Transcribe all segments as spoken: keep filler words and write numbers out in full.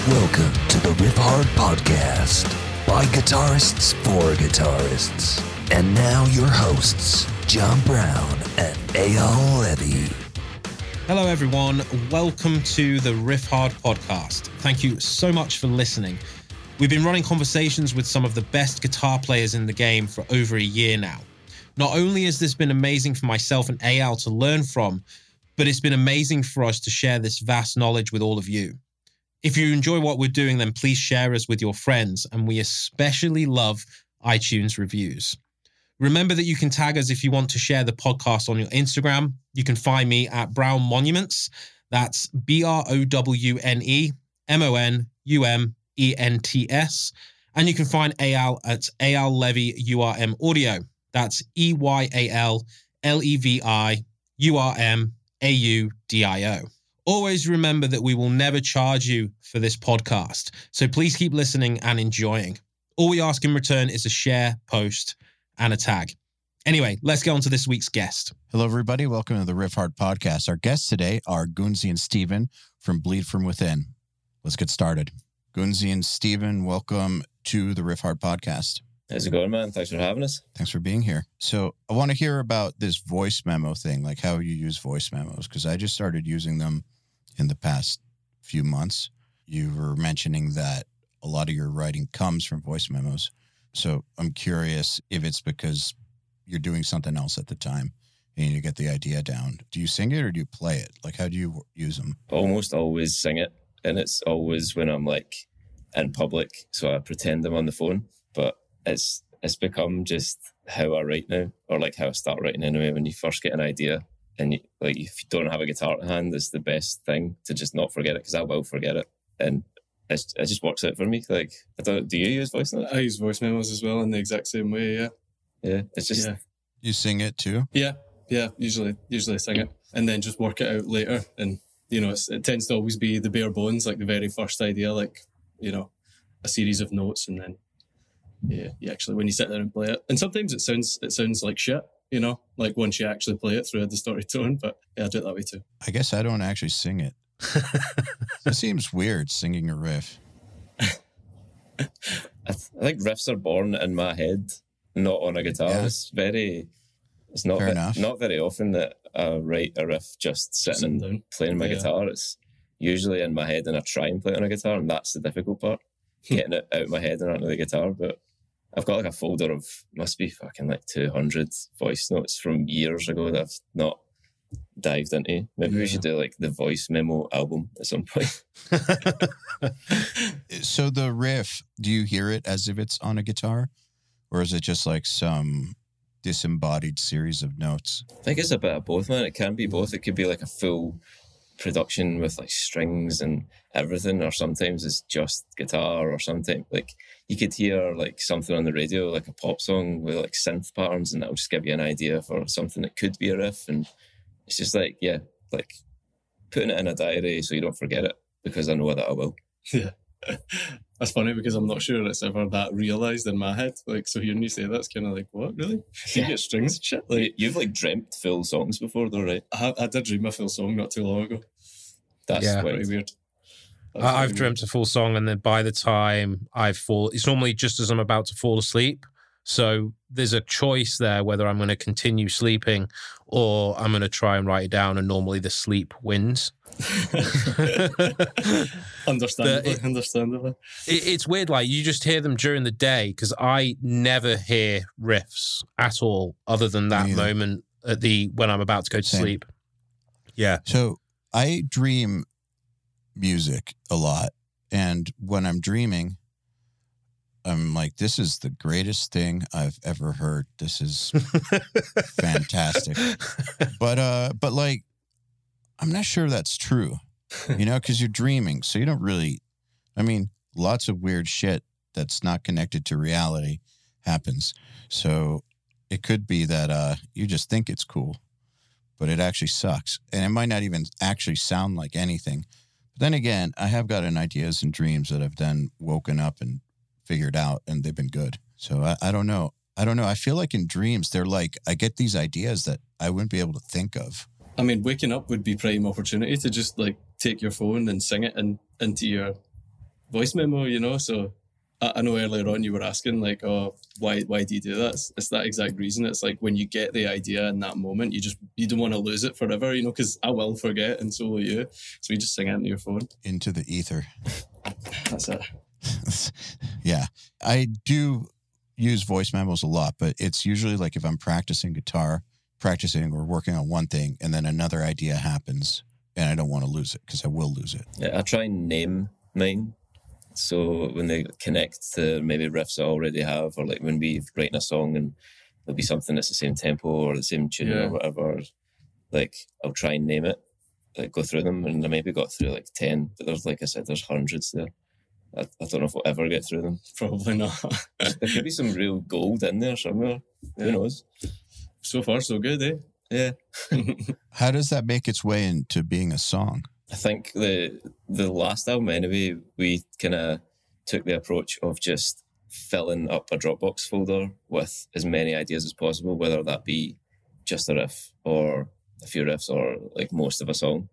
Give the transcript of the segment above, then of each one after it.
Welcome to the Riff Hard Podcast by guitarists for guitarists. And now your hosts, John Brown and Eyal Levi. Hello everyone, welcome to the Riff Hard Podcast. Thank you so much for listening. We've been running conversations with some of the best guitar players in the game for over a year now. Not only has this been amazing for myself and Eyal to learn from, but it's been amazing for us to share this vast knowledge with all of you. If you enjoy what we're doing, then please share us with your friends, and we especially love iTunes reviews. Remember that you can tag us if you want to share the podcast on your Instagram. You can find me at Brown Monuments. That's B R O W N E M O N U M E N T S. And you can find Eyal at Eyal Levi U R M Audio. That's E Y A L L E V I U R M A U D I O. Always remember that we will never charge you for this podcast, so please keep listening and enjoying. All we ask in return is a share, post, and a tag. Anyway, let's get on to this week's guest. Hello, everybody. Welcome to the Riff Hard Podcast. Our guests today are Gunzi and Steven from Bleed From Within. Let's get started. Gunzi and Steven, welcome to the Riff Hard Podcast. How's it going, man? Thanks for having us. Thanks for being here. So I want to hear about this voice memo thing, like how you use voice memos, because I just started using them in the past few months. You were mentioning that a lot of your writing comes from voice memos. So I'm curious if it's because you're doing something else at the time and you get the idea down. Do you sing it or do you play it? Like, how do you use them? Almost always sing it. And it's always when I'm like in public. So I pretend I'm on the phone, but it's, it's become just how I write now, or like how I start writing anyway. When you first get an idea, and you, like if you don't have a guitar at hand, it's the best thing to just not forget it, because I will forget it, and it's, it just works out for me. Like, I don't, do you use voice notes? I use voice memos as well in the exact same way. Yeah, yeah. It's just yeah. You sing it too? Yeah, yeah. Usually, usually sing it and then just work it out later. And you know, it's, it tends to always be the bare bones, like the very first idea, like you know, a series of notes, and then yeah, you actually when you sit there and play it, and sometimes it sounds it sounds like shit. You know, like once you actually play it through a distorted tone, but yeah, I do it that way too. I guess I don't actually sing it. It seems weird singing a riff. I, th- I think riffs are born in my head, not on a guitar. Yeah. It's very, it's not Fair ve- enough. not very often that I write a riff just sitting Sitting and down. playing my Yeah. guitar. It's usually in my head, and I try and play it on a guitar, and that's the difficult part, getting it out of my head and onto the guitar. But I've got like a folder of, must be fucking like two hundred voice notes from years ago that I've not dived into. Maybe Yeah. we should do like the voice memo album at some point. So the riff, do you hear it as if it's on a guitar? Or is it just like some disembodied series of notes? I think it's a bit of both, man. It can be both. It could be like a full production with like strings and everything, or sometimes it's just guitar, or sometimes like you could hear like something on the radio, like a pop song with like synth patterns, and that'll just give you an idea for something that could be a riff. And it's just like, yeah, like putting it in a diary so you don't forget it, because I know that I will. Yeah, that's funny because I'm not sure it's ever that realised in my head. Like, so hearing you say that's kind of like, what, really? You Yeah. get strings and shit? Like, Like, you've like dreamt full songs before though, right? I, I did dream a full song not too long ago. That's Yeah. what Pretty weird. That was I- I've pretty dreamt a full song, and then by the time I fall, it's normally just as I'm about to fall asleep. So there's a choice there whether I'm going to continue sleeping or I'm going to try and write it down, and normally the sleep wins. weird. Understandably, But it- understandably. It, it's weird, like you just hear them during the day, because I never hear riffs at all other than that Me either. moment at the when I'm about to go to Same. sleep. Yeah. So I dream music a lot. And when I'm dreaming, I'm like, this is the greatest thing I've ever heard. This is fantastic. But, uh, but like, I'm not sure that's true, you know, because you're dreaming. So you don't really, I mean, lots of weird shit that's not connected to reality happens. So it could be that uh, you just think it's cool, but it actually sucks. And it might not even actually sound like anything. But then again, I have gotten ideas and dreams that I've then woken up and figured out, and they've been good. So I, I don't know. I don't know. I feel like in dreams, they're like, I get these ideas that I wouldn't be able to think of. I mean, waking up would be prime opportunity to just like take your phone and sing it in, into your voice memo, you know. So I, I know earlier on you were asking like, oh, why why do you do that? It's, it's that exact reason. It's like when you get the idea in that moment, you just you don't want to lose it forever, you know, because I will forget and so will you. So you just sing it into your phone. Into the ether. That's it. Yeah. I do use voice memos a lot, but it's usually like if I'm practicing guitar, practicing or working on one thing, and then another idea happens and I don't want to lose it because I will lose it. Yeah, I try and name mine. So when they connect to maybe riffs I already have, or like when we're writing a song and there'll be something that's the same tempo or the same tune Yeah. or whatever, like I'll try and name it, like go through them, and I maybe got through like ten, but there's, like I said, there's hundreds there. I, I don't know if we'll ever get through them. Probably not. There could be some real gold in there somewhere. Yeah. Who knows? So far, so good, eh? Yeah. How does that make its way into being a song? I think the the last album anyway, we kind of took the approach of just filling up a Dropbox folder with as many ideas as possible, whether that be just a riff or a few riffs or like most of a song.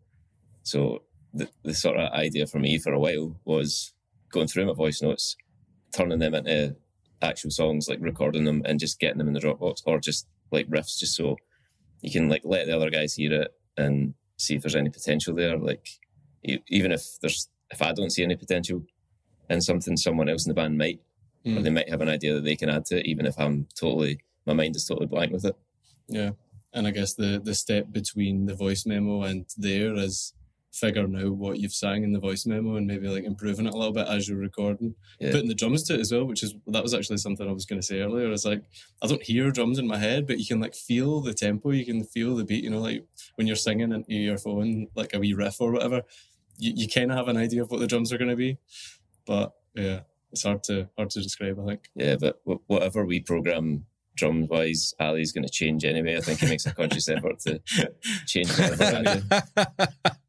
So the, the sort of idea for me for a while was going through my voice notes, turning them into actual songs, like recording them and just getting them in the Dropbox, or just like riffs, just so you can like let the other guys hear it and see if there's any potential there. Like e- even if there's if I don't see any potential in something, someone else in the band might, Mm. or they might have an idea that they can add to it, even if I'm totally my mind is totally blank with it. Yeah. And I guess the, the step between the voice memo and there is figuring out what you've sang in the voice memo and maybe like improving it a little bit as you're recording. Yeah. Putting the drums to it as well, which is, that was actually something I was going to say earlier. It's like, I don't hear drums in my head, but you can like feel the tempo, you can feel the beat, you know, like when you're singing into your phone, like a wee riff or whatever, you, you kind of have an idea of what the drums are going to be. But yeah, it's hard to hard to describe, I think. Yeah, but w- whatever we program drum wise, Ali's going to change anyway. I think he makes a conscious effort to change whatever I do.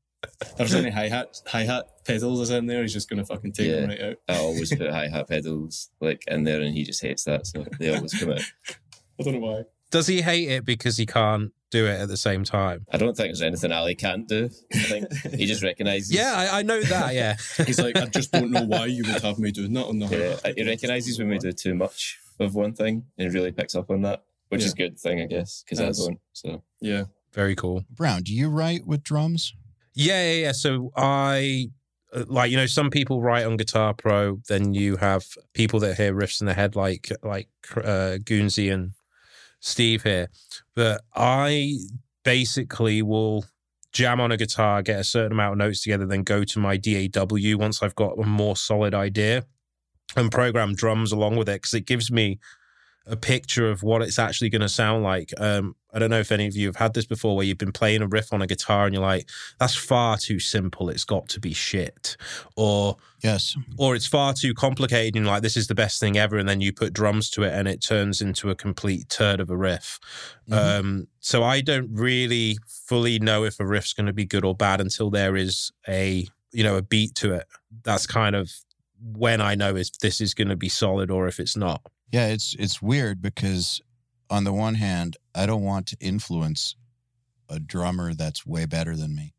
If there's any hi-hat hi-hat pedals in there, he's just going to fucking take Yeah. them right out. I always put hi-hat pedals like in there, and he just hates that, so they always come out. I don't know why. Does he hate it because he can't do it at the same time? I don't think there's anything Ali can't do. I think he just recognises. Yeah, I, I know that, yeah. He's like, I just don't know why you would have me doing that on the Yeah, hi-hat. he recognises when we do too much of one thing and really picks up on that, which Yeah. is a good thing, I guess, because I Yes. don't. So Yeah. Very cool. Brown, do you write with drums? Yeah, yeah, yeah. So I, uh, like, you know, some people write on Guitar Pro, then you have people that hear riffs in their head, like like uh, Goonsey and Steve here. But I basically will jam on a guitar, get a certain amount of notes together, then go to my D A W once I've got a more solid idea and program drums along with it, because it gives me a picture of what it's actually going to sound like. Um, I don't know if any of you have had this before, where you've been playing a riff on a guitar and you're like, that's far too simple. It's got to be shit. Or Yes. or it's far too complicated and you're like, this is the best thing ever. And then you put drums to it and it turns into a complete turd of a riff. Mhm. Um, so I don't really fully know if a riff's going to be good or bad until there is a, you know, a beat to it. That's kind of when I know if this is going to be solid or if it's not. Yeah, it's it's weird because on the one hand, I don't want to influence a drummer that's way better than me.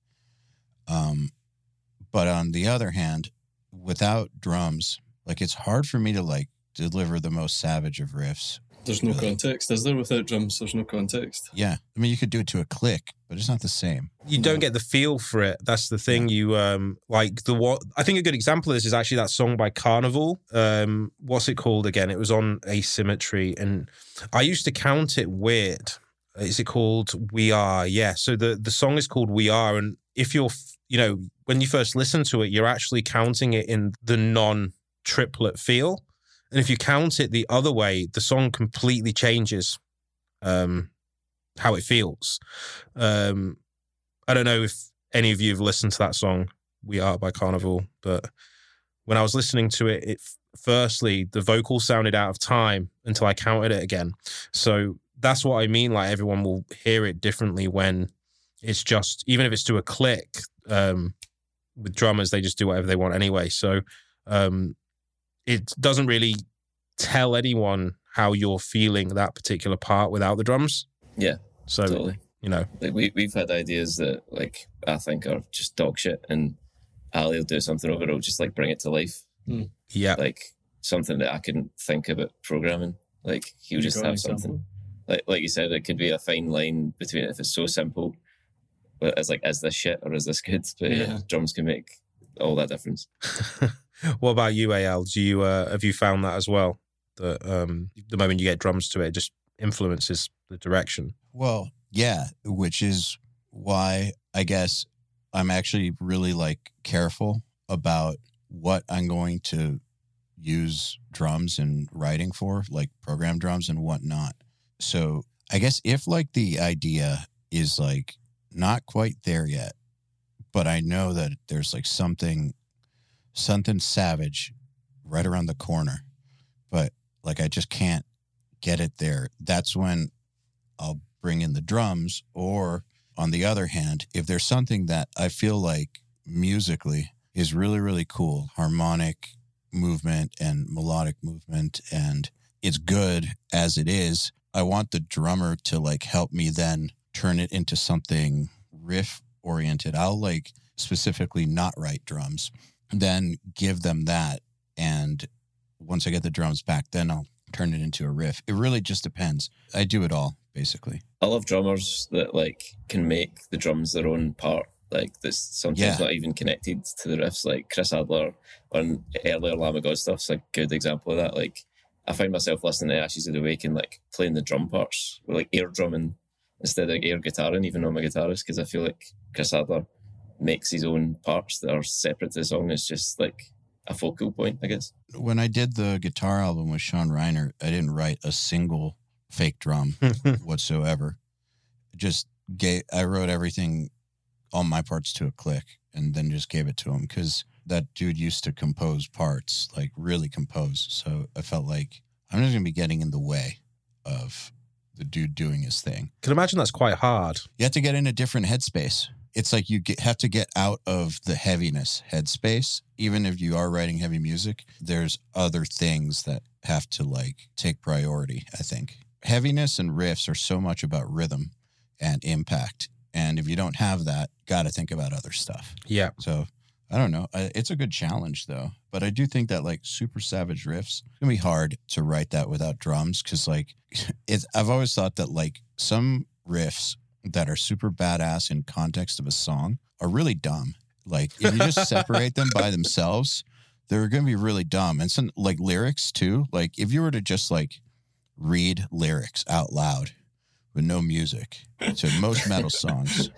Um, but on the other hand, without drums, like it's hard for me to like deliver the most savage of riffs. There's no Really? context, is there? Without drums, there's no context. Yeah, I mean you could do it to a click, but it's not the same. You don't get the feel for it. That's the thing. You um like the what I think a good example of this is actually that song by Carnival. Um, what's it called again? It was on Asymmetry, and I used to count it weird. Is it called We Are? Yeah. So the the song is called We Are, and if you're you know when you first listen to it, you're actually counting it in the non-triplet feel, and if you count it the other way, the song completely changes. Um. How it feels. Um, I don't know if any of you have listened to that song, We Are by Carnival, but when I was listening to it, it firstly, the vocals sounded out of time until I counted it again. So that's what I mean. Like everyone will hear it differently when it's just, even if it's to a click, um, with drummers, they just do whatever they want anyway. So um, it doesn't really tell anyone how you're feeling that particular part without the drums. yeah, So, totally. you know, Like we we've had ideas that like I think are just dog shit, and Ali will do something over it, will just like bring it to life. Yeah. Like something that I couldn't think about programming. Like he'll just have something. Like like you said, it could be a fine line between if it's so simple, but it's like, is this shit or is this good? But yeah, yeah drums can make all that difference. What about you, A L? Do you uh, have you found that as well? That um, the moment you get drums to it, it just influences the direction. Well, yeah, which is why I guess I'm actually really like careful about what I'm going to use drums and writing for, like program drums and whatnot. So I guess if like the idea is like not quite there yet, but I know that there's like something, something savage right around the corner, but like I just can't get it there. That's when I'll bring in the drums. Or on the other hand, if there's something that I feel like musically is really, really cool, harmonic movement and melodic movement, and it's good as it is, I want the drummer to like help me then turn it into something riff oriented. I'll like specifically not write drums, then give them that. And once I get the drums back, then I'll turn it into a riff. It really just depends. I do it all, basically. I love drummers that like can make the drums their own part. Like that's sometimes yeah. not even connected to the riffs. Like Chris Adler on earlier Lamb of God stuff's a good example of that. Like I find myself listening to Ashes of the Wake and like playing the drum parts, or like air drumming instead of air guitaring, even though I'm a guitarist, because I feel like Chris Adler makes his own parts that are separate to the song. It's just like a focal point, I guess. When I did the guitar album with Sean Reiner, I didn't write a single fake drum whatsoever. Just gave, I wrote everything, all my parts to a click, and then just gave it to him, because that dude used to compose parts, like really compose. So I felt like I'm just going to be getting in the way of the dude doing his thing. I can imagine that's quite hard. You have to get in a different headspace. It's like you get, have to get out of the heaviness headspace. Even if you are writing heavy music, there's other things that have to like take priority, I think. Heaviness and riffs are so much about rhythm and impact. And if you don't have that, got to think about other stuff. Yeah. So I don't know. It's a good challenge, though. But I do think that like super savage riffs, it's going to be hard to write that without drums. Because like it's, I've always thought that like some riffs that are super badass in context of a song are really dumb. Like if you just separate them by themselves, they're going to be really dumb. And some like lyrics too. Like if you were to just like read lyrics out loud with no music to most metal songs.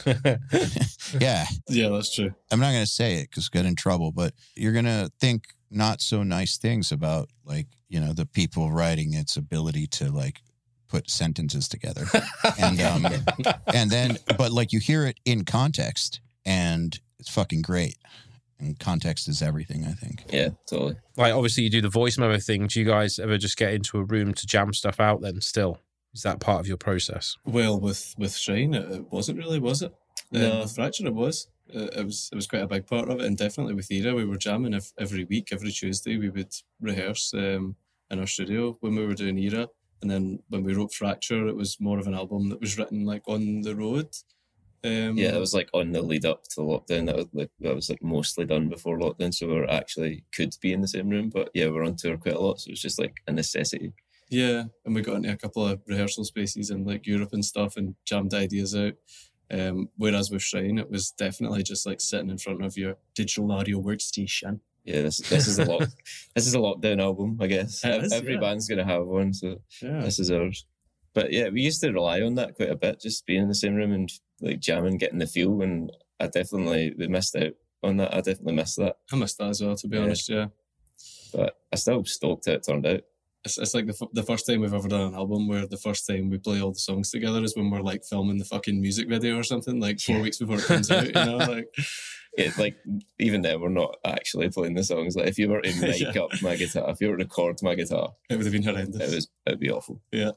yeah. Yeah, that's true. I'm not going to say it because get in trouble, but you're going to think not so nice things about like, you know, the people writing its ability to like put sentences together. and, um, and then, but like you hear it in context and it's fucking great. And context is everything, I think. Yeah, totally. Like obviously you do the voice memo thing. Do you guys ever just get into a room to jam stuff out then still? Is that part of your process? Well, with with Shrine, it, it wasn't really, was it? No. Uh, with Fracture, it was. Uh, it was. It was quite a big part of it, and definitely with Era, we were jamming ev- every week, every Tuesday. We would rehearse um, in our studio when we were doing Era, and then when we wrote Fracture, it was more of an album that was written like on the road. Um, yeah, it was like on the lead up to the lockdown. That was like that was like mostly done before lockdown, so we were actually could be in the same room. But yeah, we were on tour quite a lot, so it was just like a necessity. Yeah, and we got into a couple of rehearsal spaces in like Europe and stuff and jammed ideas out. Um, whereas with Shrine, it was definitely just like sitting in front of your digital audio workstation. Yeah, this this is a lock this is a lockdown album, I guess. It is, Every yeah. band's gonna have one, so Yeah. this is ours. But yeah, we used to rely on that quite a bit, just being in the same room and like jamming, getting the feel. And I definitely we missed out on that. I definitely missed that. I missed that as well, to be Yeah. honest. Yeah, But I still stoked how it turned out. it's it's like the f- the first time we've ever done an album where the first time we play all the songs together is when we're like filming the fucking music video or something, like four weeks before it comes out. You know, like Yeah, like even then we're not actually playing the songs. Like if you were to make Yeah. up my guitar, if you were to record my guitar, it would have been horrendous. it was it'd be awful. Yeah.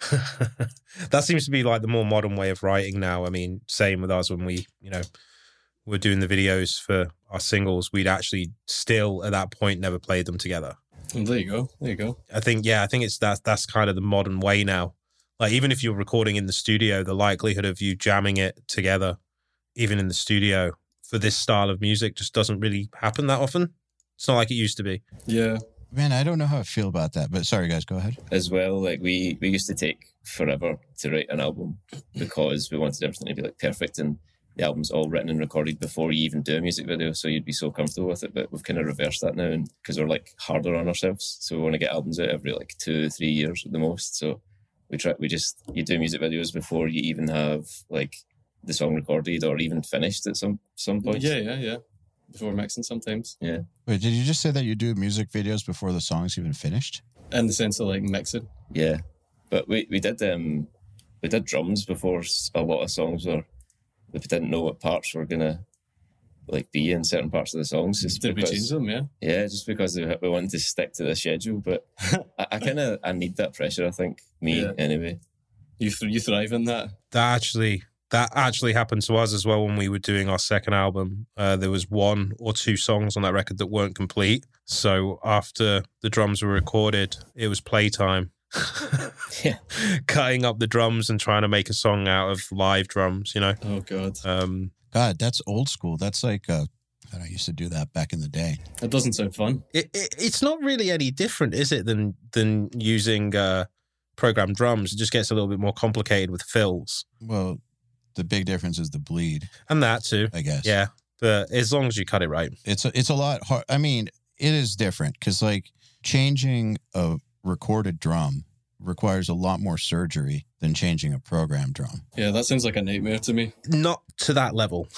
That seems to be like the more modern way of writing now. I mean, same with us when we, you know, were doing the videos for our singles, we'd actually still at that point never played them together. And there you go. There you go. I think, yeah, I think it's that that's kind of the modern way now. Like even if you're recording in the studio, the likelihood of you jamming it together, even in the studio for this style of music, just doesn't really happen that often. It's not like it used to be. Yeah. Man, I don't know how I feel about that, but sorry, guys, go ahead. As well, like we, we used to take forever to write an album because we wanted everything to be like perfect, and the album's all written and recorded before you even do a music video, so you'd be so comfortable with it. But we've kind of reversed that now, and because we're like harder on ourselves, so we want to get albums out every like two, three years at the most. So we try, we just you do music videos before you even have like the song recorded or even finished at some some point. Yeah, yeah, yeah. Before mixing sometimes. Yeah. Wait, did you just say that you do music videos before the song's even finished? In the sense of like mixing. Yeah, but we we did um we did drums before a lot of songs were. We didn't know what parts were gonna like be in certain parts of the songs. Just Did because, we change them? Yeah. Yeah, just because we, we wanted to stick to the schedule. But I, I kind of I need that pressure. I think me Yeah. anyway. You th- you thrive in that. That actually that actually happened to us as well when we were doing our second album. Uh, there was one or two songs on that record that weren't complete. So after the drums were recorded, it was playtime. Yeah. Cutting up the drums and trying to make a song out of live drums, you know. Oh God. Um, God, that's old school. That's like, uh, God, I used to do that back in the day. That doesn't sound fun. it, it it's not really any different, is it, than than using uh, programmed drums? It just gets a little bit more complicated with fills Well, the big difference is the bleed, and that too. I guess. Yeah, but as long as you cut it right. It's a, it's a lot hard. I mean, it is different because like changing a recorded drum requires a lot more surgery than changing a programmed drum. Yeah, that sounds like a nightmare to me. Not to that level.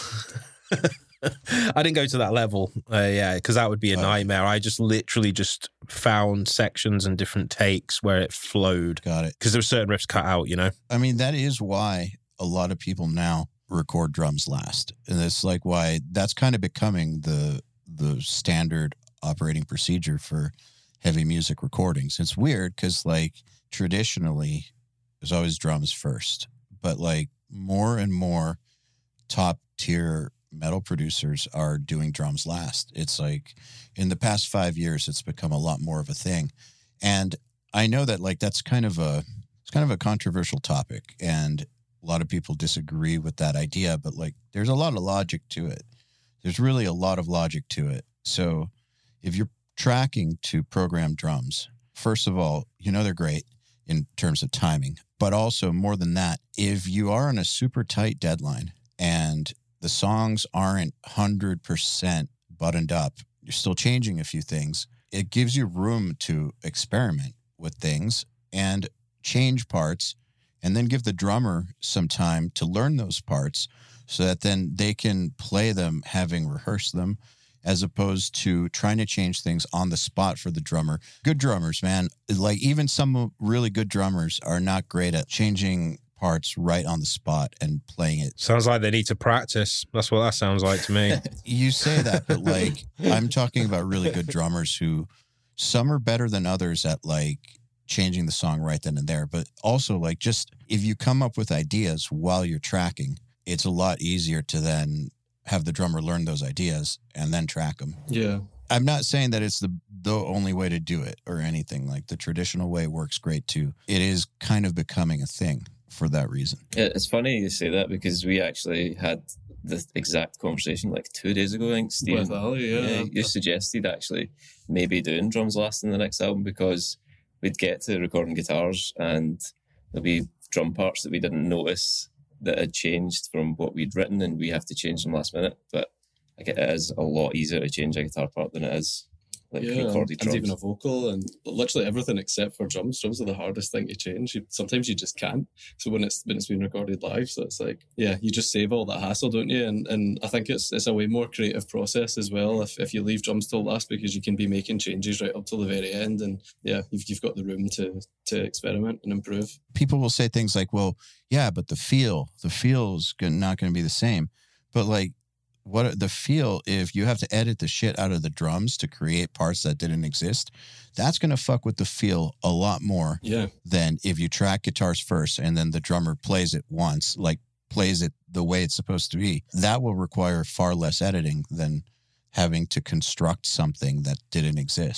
I didn't go to that level, uh, yeah, because that would be a Oh. nightmare. I just literally just found sections and different takes where it flowed Got it. because there were certain riffs cut out, you know? I mean, that is why a lot of people now record drums last. And it's like why that's kind of becoming the the standard operating procedure for heavy music recordings. It's weird because like traditionally there's always drums first, but like more and more top tier metal producers are doing drums last. It's like in the past five years, it's become a lot more of a thing. And I know that like that's kind of a it's kind of a controversial topic, and a lot of people disagree with that idea, but like there's a lot of logic to it. There's really a lot of logic to it. So if you're tracking to program drums, first of all, you know they're great in terms of timing, but also more than that, if you are on a super tight deadline and the songs aren't one hundred percent buttoned up, you're still changing a few things, it gives you room to experiment with things and change parts, and then give the drummer some time to learn those parts so that then they can play them having rehearsed them, as opposed to trying to change things on the spot for the drummer. Good drummers, man, like even some really good drummers are not great at changing parts right on the spot and playing it. Sounds like they need to practice. That's what that sounds like to me. You say that, but like I'm talking about really good drummers who some are better than others at like changing the song right then and there. But also like just if you come up with ideas while you're tracking, it's a lot easier to then have the drummer learn those ideas and then track them. Yeah. I'm not saying that it's the the only way to do it or anything. Like the traditional way works great too. It is kind of becoming a thing for that reason. Yeah, it's funny you say that because we actually had the exact conversation like two days ago. I think Steve, With Ali, yeah. you suggested actually maybe doing drums last in the next album because we'd get to recording guitars and there'll be drum parts that we didn't notice that had changed from what we'd written, and we have to change them last minute. But like it is a lot easier to change a guitar part than it is like Yeah, and, recorded and drums. even a vocal and literally everything except for drums. Drums are the hardest thing to change. You, sometimes you just can't. So when it's when it's been recorded live, so it's like, yeah, you just save all that hassle, don't you? And and I think it's it's a way more creative process as well if, if you leave drums till last, because you can be making changes right up till the very end. And yeah, you've you've got the room to to experiment and improve. People will say things like, well, yeah, but the feel, the feel's not going to be the same. But like, what the feel, if you have to edit the shit out of the drums to create parts that didn't exist, that's going to fuck with the feel a lot more Yeah. than if you track guitars first and then the drummer plays it once, like plays it the way it's supposed to be. That will require far less editing than having to construct something that didn't exist.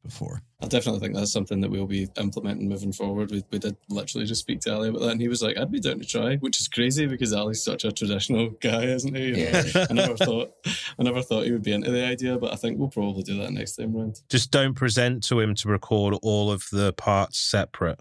before. I definitely think that's something that we'll be implementing moving forward. We, we did literally just speak to Ali about that, and he was like, I'd be down to try, which is crazy because Ali's such a traditional guy, isn't he? You know, Yeah. I never thought I never thought he would be into the idea, but I think we'll probably do that next time round. Just don't present to him to record all of the parts separate.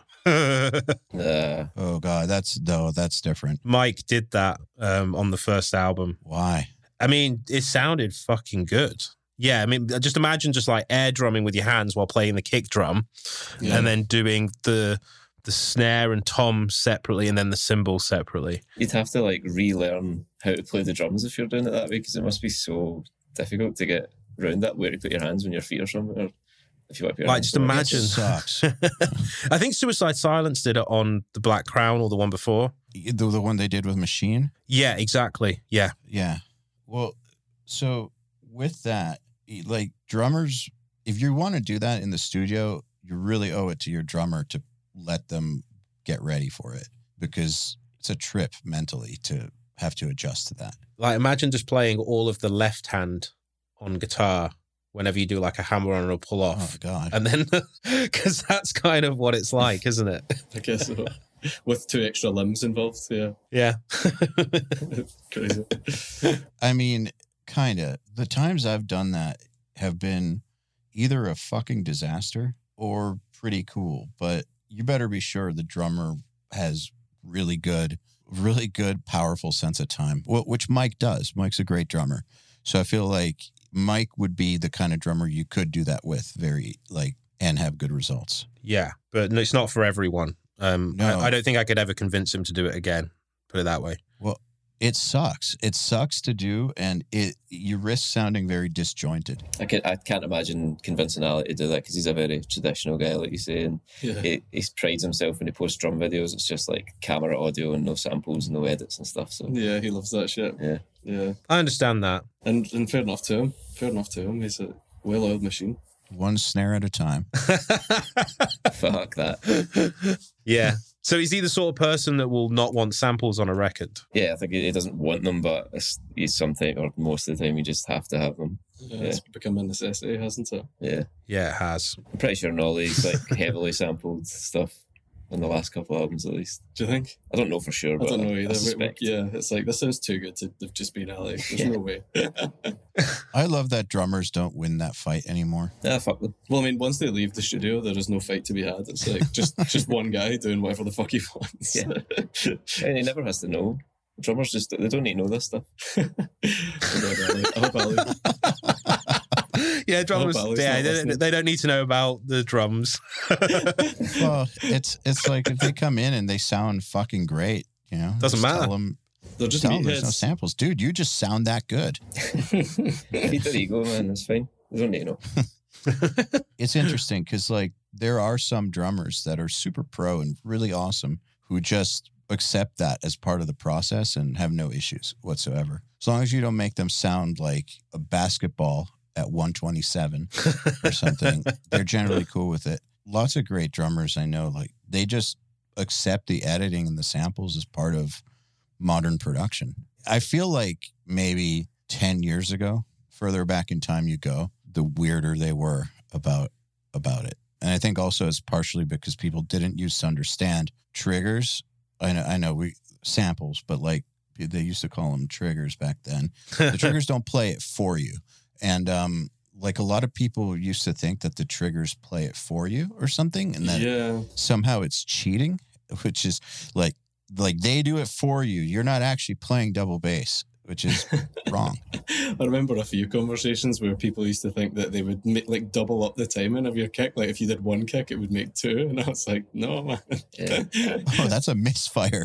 Nah. Oh God, that's no, that's different. Mike did that um, on the first album. Why? I mean, it sounded fucking good. Yeah, I mean, just imagine just like air drumming with your hands while playing the kick drum, Yeah. and then doing the the snare and tom separately, and then the cymbal separately. You'd have to like relearn how to play the drums if you're doing it that way, because it must be so difficult to get around that, where to put your hands when your feet or something, or if you want to put your Like, hands just forward. imagine. It sucks. I think Suicide Silence did it on the Black Crown or the one before. the, the one they did with Machine. Yeah, exactly. Yeah. Yeah. Well, so with that, like drummers, if you want to do that in the studio, you really owe it to your drummer to let them get ready for it, because it's a trip mentally to have to adjust to that. Like, imagine just playing all of the left hand on guitar whenever you do like a hammer on or a pull Oh off. God. And then, because that's kind of what it's like, isn't it? I guess so. With two extra limbs involved, yeah. Yeah. Crazy. I mean, kind of. The times I've done that have been either a fucking disaster or pretty cool, but you better be sure the drummer has really good, really good, powerful sense of time, wh- which Mike does. Mike's a great drummer. So I feel like Mike would be the kind of drummer you could do that with very, like, and have good results. Yeah. But no, it's not for everyone. Um, No. I, I don't think I could ever convince him to do it again. Put it that way. Well, it sucks. It sucks to do, and it you risk sounding very disjointed. I, can, I can't imagine convincing Ali to do that, because he's a very traditional guy, like you say, and Yeah. he, he prides himself when he posts drum videos. It's just like camera audio and no samples, no edits and stuff. So Yeah, he loves that shit. yeah, Yeah. I understand that. And and fair enough to him. Fair enough to him. He's a well-oiled machine. One snare at a time. fuck that. Yeah. So is he the sort of person that will not want samples on a record? Yeah, I think he, he doesn't want them, but it's, he's something, or most of the time, you just have to have them. Yeah, Yeah. It's become a necessity, hasn't it? Yeah, Yeah, it has. I'm pretty sure Nolly's like heavily sampled stuff in the last couple of albums, at least. Do you think? I don't know for sure, I but don't know I, either. I We- we- suspect. yeah, it's like, this sounds too good to have just been Ali. There's Yeah. no way. I love that drummers don't win that fight anymore. Yeah, fuck them. Well, I mean, once they leave the studio, there is no fight to be had. It's like just just one guy doing whatever the fuck he wants. Yeah. And he never has to know. Drummers just, they don't need to know this stuff. I hope Ali. Yeah, drummers. Ali's Yeah, not they, listening. they don't need to know about the drums. Well, it's it's like if they come in and they sound fucking great, you know, Doesn't just matter. Tell them, They're just tell them there's no meatheads. samples, dude. You just sound that good. Feed their ego, man. It's fine. They don't need to know. It's interesting because like there are some drummers that are super pro and really awesome who just accept that as part of the process and have no issues whatsoever. As long as you don't make them sound like a basketball at one twenty-seven or something, they're generally cool with it. Lots of great drummers I know, like they just accept the editing and the samples as part of modern production. I feel like maybe ten years ago, further back in time you go, the weirder they were about about it. And I think also it's partially because people didn't used to understand triggers. I know, I know we samples, but like they used to call them triggers back then. The triggers don't play it for you. And um, like a lot of people used to think that the triggers play it for you or something, and that Yeah. somehow it's cheating, which is like like they do it for you. You're not actually playing double bass, which is wrong. I remember a few conversations where people used to think that they would make, like double up the timing of your kick. Like if you did one kick, it would make two. And I was like, no, man. Yeah. Oh, that's a misfire.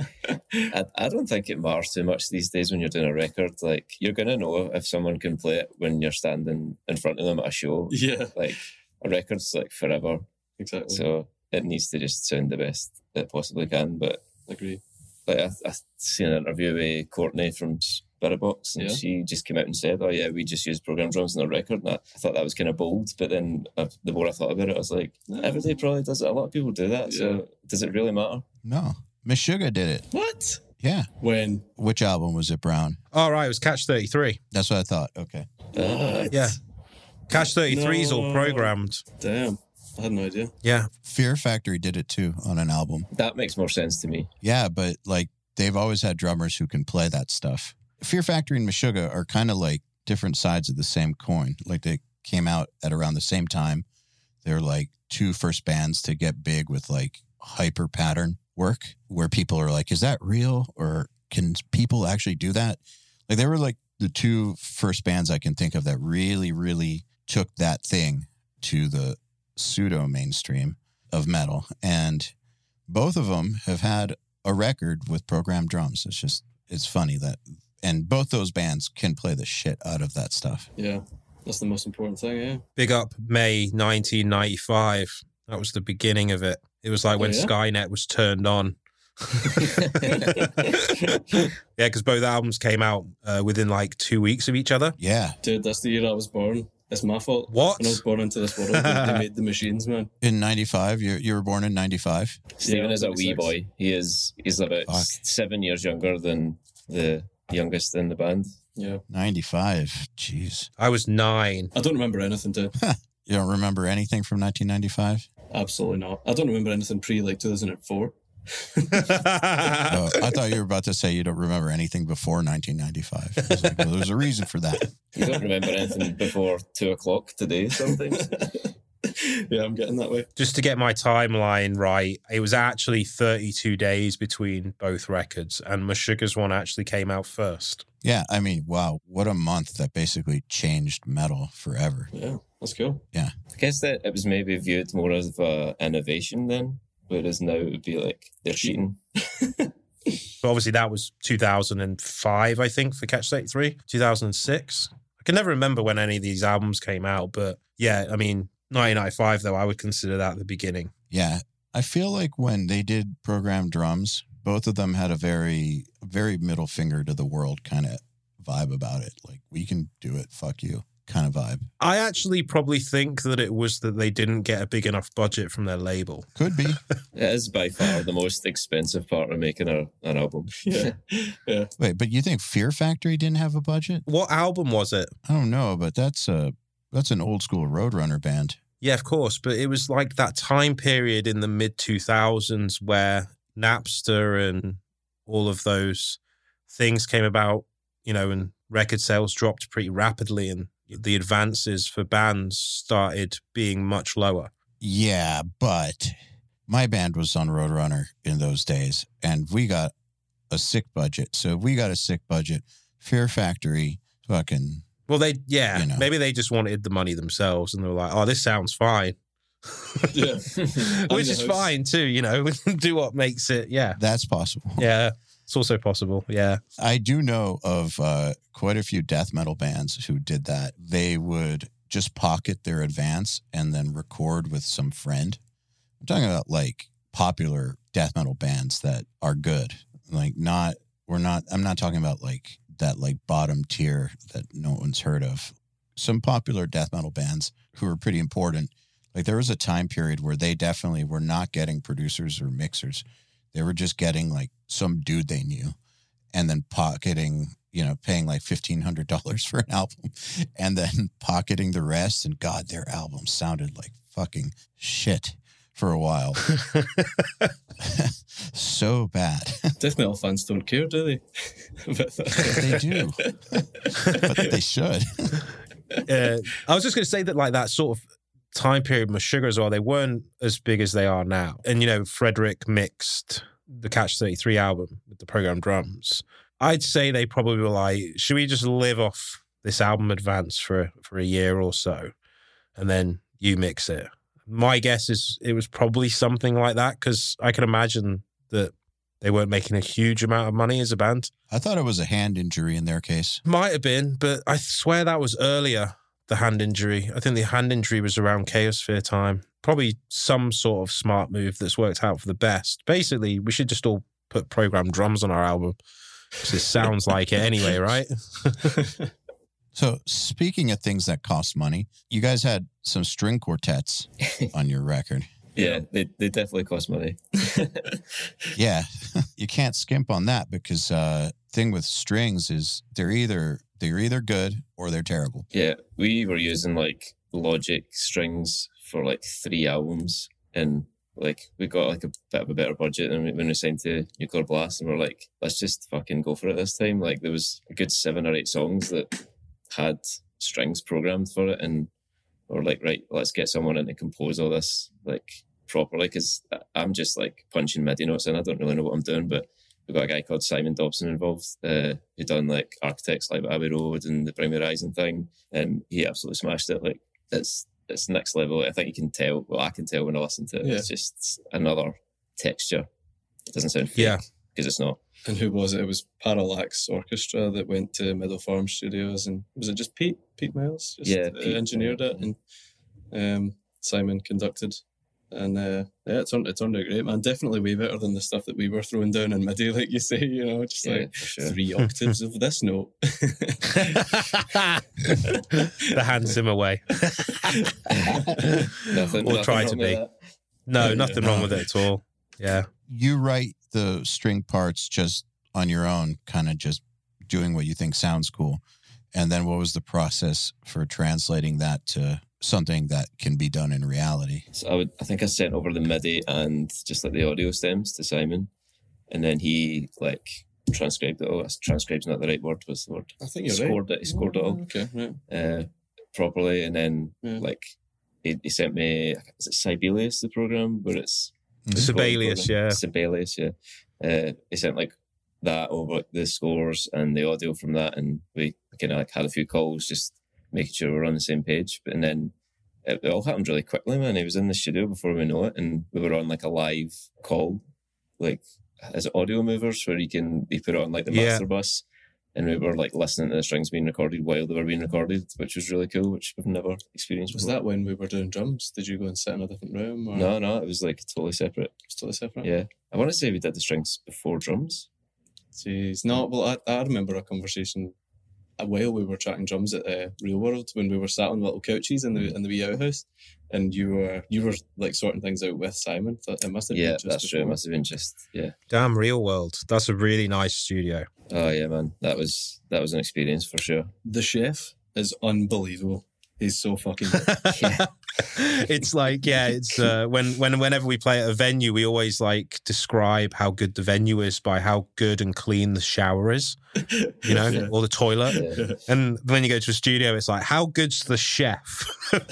I, I don't think it matters too much these days when you're doing a record. Like, you're going to know if someone can play it when you're standing in front of them at a show. Yeah, Like, a record's like forever. exactly. So it needs to just sound the best it possibly can. But Agree. like I, I seen an interview with Courtney from Spirit Box, and Yeah. she just came out and said, "Oh yeah, we just use program drums in our record." And I, I thought that was kind of bold, but then uh, the more I thought about it, I was like, everybody probably does it. A lot of people do that. Yeah. So does it really matter? No. Meshuggah did it. What? Yeah. When? Which album was it, Brown? All right, it was Catch thirty-three. That's what I thought. Okay. Uh, Yeah. Catch thirty-three is all No. programmed. Damn. I had no idea. Yeah. Fear Factory did it too on an album. That makes more sense to me. Yeah, but like they've always had drummers who can play that stuff. Fear Factory and Meshuggah are kind of like different sides of the same coin. Like they came out at around the same time. They're like two first bands to get big with like hyper pattern work where people are like, is that real? Or can people actually do that? Like they were like the two first bands I can think of that really, really took that thing to the pseudo mainstream of metal. And both of them have had a record with programmed drums. It's just, it's funny that, and both those bands can play the shit out of that stuff. Yeah. That's the most important thing, yeah. Big up May nineteen ninety-five. That was the beginning of it. It was like Oh, when yeah? Skynet was turned on. Yeah, because both albums came out uh, within like two weeks of each other. Yeah. Dude, that's the year I was born. It's my fault. What? When I was born into this world, they, they made the machines, man. In ninety-five, you you were born in ninety-five? Steven Yeah, is a wee twenty-six. boy. He is he's about Fuck. seven years younger than the youngest in the band. Yeah. ninety-five. Jeez. I was nine. I don't remember anything, dude. You don't remember anything from nineteen ninety-five? Absolutely not. I don't remember anything pre like two thousand four. Oh, I thought you were about to say you don't remember anything before nineteen ninety-five. I was like, well, there's a reason for that. You don't remember anything before two o'clock today sometimes. Yeah, I'm getting that way. Just to get my timeline right, it was actually thirty-two days between both records, and Meshuggah's one actually came out first. Yeah, I mean, wow, what a month that basically changed metal forever. Yeah, that's cool. I guess that it was maybe viewed more as an innovation then, whereas now it would be like they're cheating. But obviously that was two thousand five, I think, for Catch thirty-three. two thousand six. I can never remember when any of these albums came out, but yeah, I mean, nineteen ninety-five, though, I would consider that the beginning. Yeah, I feel like when they did programmed drums, both of them had a very, very middle finger to the world kind of vibe about it. Like, we can do it, fuck you kind of vibe. I actually probably think that it was that they didn't get a big enough budget from their label. Could be. It is by far the most expensive part of making a, an album. Yeah. Yeah. Wait, but you think Fear Factory didn't have a budget? What album was it? I don't know, but that's a that's an old school Roadrunner band. Yeah, of course, but it was like that time period in the mid two thousands where Napster and all of those things came about, you know, and record sales dropped pretty rapidly and the advances for bands started being much lower. Yeah, but my band was on Roadrunner in those days, and we got a sick budget. So if we got a sick budget, Fear Factory fucking... Well, they, yeah, You know. maybe they just wanted the money themselves and they were like, oh, this sounds fine. Yeah. Which is house. fine too, you know, do what makes it, yeah. That's possible. Yeah, it's also possible, yeah. I do know of uh, quite a few death metal bands who did that. They would just pocket their advance and then record with some friend. I'm talking about like popular death metal bands that are good. Like not, we're not, I'm not talking about like that like bottom tier that no one's heard of. Some popular death metal bands who are pretty important. Like there was a time period where they definitely were not getting producers or mixers. They were just getting like some dude they knew and then pocketing, you know, paying like fifteen hundred dollars for an album and then pocketing the rest. And God, their albums sounded like fucking shit for a while. So bad. Death metal fans don't care, do they? They do. But they should. uh, I was just going to say that like that sort of time period with Meshuggah as well, they weren't as big as they are now. And, you know, Frederick mixed the Catch thirty-three album with the programmed drums. I'd say they probably were like, should we just live off this album advance for, for a year or so and then you mix it? My guess is it was probably something like that because I can imagine that they weren't making a huge amount of money as a band. I thought it was a hand injury in their case. Might have been, but I swear that was earlier, the hand injury. I think the hand injury was around Chaosphere time. Probably some sort of smart move that's worked out for the best. Basically, we should just all put programmed drums on our album. Because it sounds like it anyway, right? So speaking of things that cost money, you guys had some string quartets on your record. Yeah, they, they definitely cost money. Yeah, you can't skimp on that because uh thing with strings is they're either they're either good or they're terrible. Yeah, we were using like Logic strings for like three albums, and like we got like a bit of a better budget than when we signed to Nuclear Blast, and we're like, let's just fucking go for it this time. Like there was a good seven or eight songs that had strings programmed for it, and we're like, right, let's get someone in to compose all this like properly, because I'm just like punching MIDI notes in. I don't really know what I'm doing, but we've got a guy called Simon Dobson involved, uh, who done like Architects Live at Abbey Road and the Bring Me Horizon thing, and he absolutely smashed it. Like it's it's next level. I think you can tell. Well, I can tell when I listen to it. Yeah. It's just another texture. It doesn't sound fake, Yeah. because it's not. And who was it? It was Parallax Orchestra that went to Middle Farm Studios, and was it just Pete Pete Miles? Just, Yeah, uh, Pete. engineered it, and um, Simon conducted. And uh, yeah, it turned it turned out great, man. Definitely way better than the stuff that we were throwing down in MIDI, like you say. You know, just Yeah, like for sure. three octaves of this note. The Hans Zimmer way. Nothing. Or nothing try wrong to with be. that. No, nothing wrong with it at all. Yeah. You write the string parts just on your own, kind of just doing what you think sounds cool. And then what was the process for translating that to something that can be done in reality? So I would, I think I sent over the MIDI and just like the audio stems to Simon, and then he like transcribed it. Oh, transcribed's not the right word. What's the word? I think you're scored right. it. He scored it all Okay, right. uh, properly, and then Yeah. like he, he sent me. Is it Sibelius, the program where it's Sibelius, yeah. Sibelius, yeah. Uh, he sent like that over like, the scores and the audio from that, and we kind of like had a few calls just making sure we're on the same page. But and then it, it all happened really quickly, man. He was in the studio before we know it, and we were on like a live call, like as audio movers where you can you put it on like the Yeah. master bus, and we were like listening to the strings being recorded while they were being recorded, which was really cool, which we've never experienced Was before. that when we were doing drums? Did you go and sit in a different room? Or No, no, it was like totally separate. It's totally separate. Yeah, I want to say we did the strings before drums. Jeez, no. Well, I, I remember a conversation a while we were chatting drums at uh, Real World when we were sat on little couches in the in the wee outhouse, and you were you were like sorting things out with Simon. It must have been Yeah, just that's true. It before. must have been just yeah. Damn, Real World. That's a really nice studio. Oh yeah, man. That was that was an experience for sure. The chef is unbelievable. He's so fucking good. Yeah. It's like, yeah, it's uh, when when whenever we play at a venue, we always like describe how good the venue is by how good and clean the shower is, you know, Yeah. or the toilet. Yeah. And when you go to a studio, it's like, how good's the chef?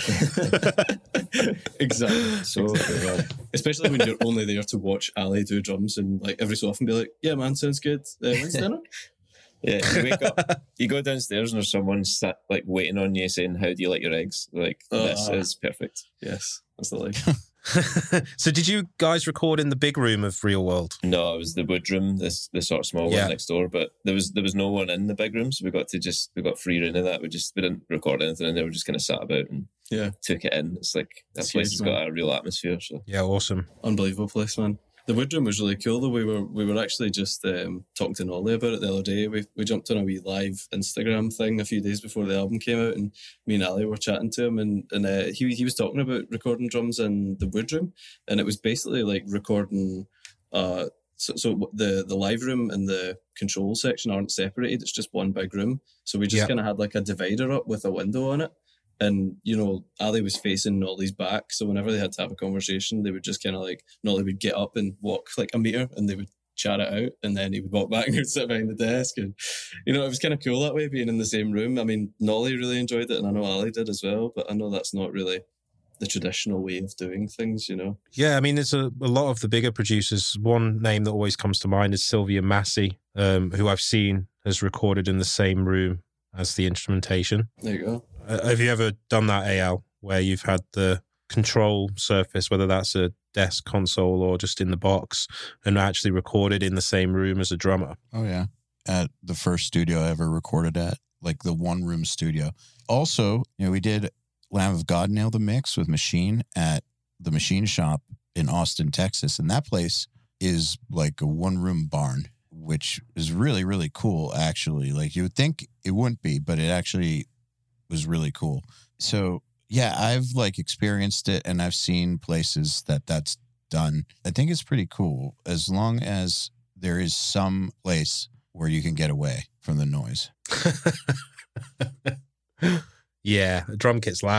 Exactly. So uh, Especially when you're only there to watch Ali do drums and like every so often be like, yeah, man, sounds good. Uh, when's dinner? yeah, you wake up, you go downstairs and there's someone sat like waiting on you saying, "How do you like your eggs?" Like Uh, this is perfect. Yes, that's the life. So did you guys record in the big room of Real World? No, it was the woodroom, this the sort of small Yeah. one next door. But there was there was no one in the big room, so we got to just we got free rein of that. We just we didn't record anything in there. We just kind of sat about and Yeah. took it in. It's like that It's place huge, has got a real atmosphere. So Yeah, awesome. Unbelievable place, man. The woodroom was really cool though. We were we were actually just um, talking to Nolly about it the other day. We we jumped on a wee live Instagram thing a few days before the album came out, and me and Ali were chatting to him, and and uh, he he was talking about recording drums in the woodroom, and it was basically like recording. Uh, so so the the live room and the control section aren't separated. It's just one big room. So we just Yeah. kind of had like a divider up with a window on it. And, you know, Ali was facing Nolly's back. So whenever they had to have a conversation, they would just kind of like, Nolly would get up and walk like a meter and they would chat it out. And then he would walk back and he would sit behind the desk. And, you know, it was kind of cool that way, being in the same room. I mean, Nolly really enjoyed it and I know Ali did as well. But I know that's not really the traditional way of doing things, you know. Yeah, I mean, there's a, a lot of the bigger producers. One name that always comes to mind is Sylvia Massey, um, who I've seen has recorded in the same room as the instrumentation. There you go. Uh, have you ever done that, A L, where you've had the control surface, whether that's a desk console or just in the box, and actually recorded in the same room as a drummer? Oh, yeah. At the first studio I ever recorded at, like the one room studio. Also, you know, we did Lamb of God Nail the Mix with Machine at the Machine Shop in Austin, Texas. And that place is like a one room barn, which is really, really cool, actually. Like you would think it wouldn't be, but it actually was really cool. So, yeah, I've like experienced it and I've seen places that that's done. I think it's pretty cool as long as there is some place where you can get away from the noise. Yeah, a drum kit's loud.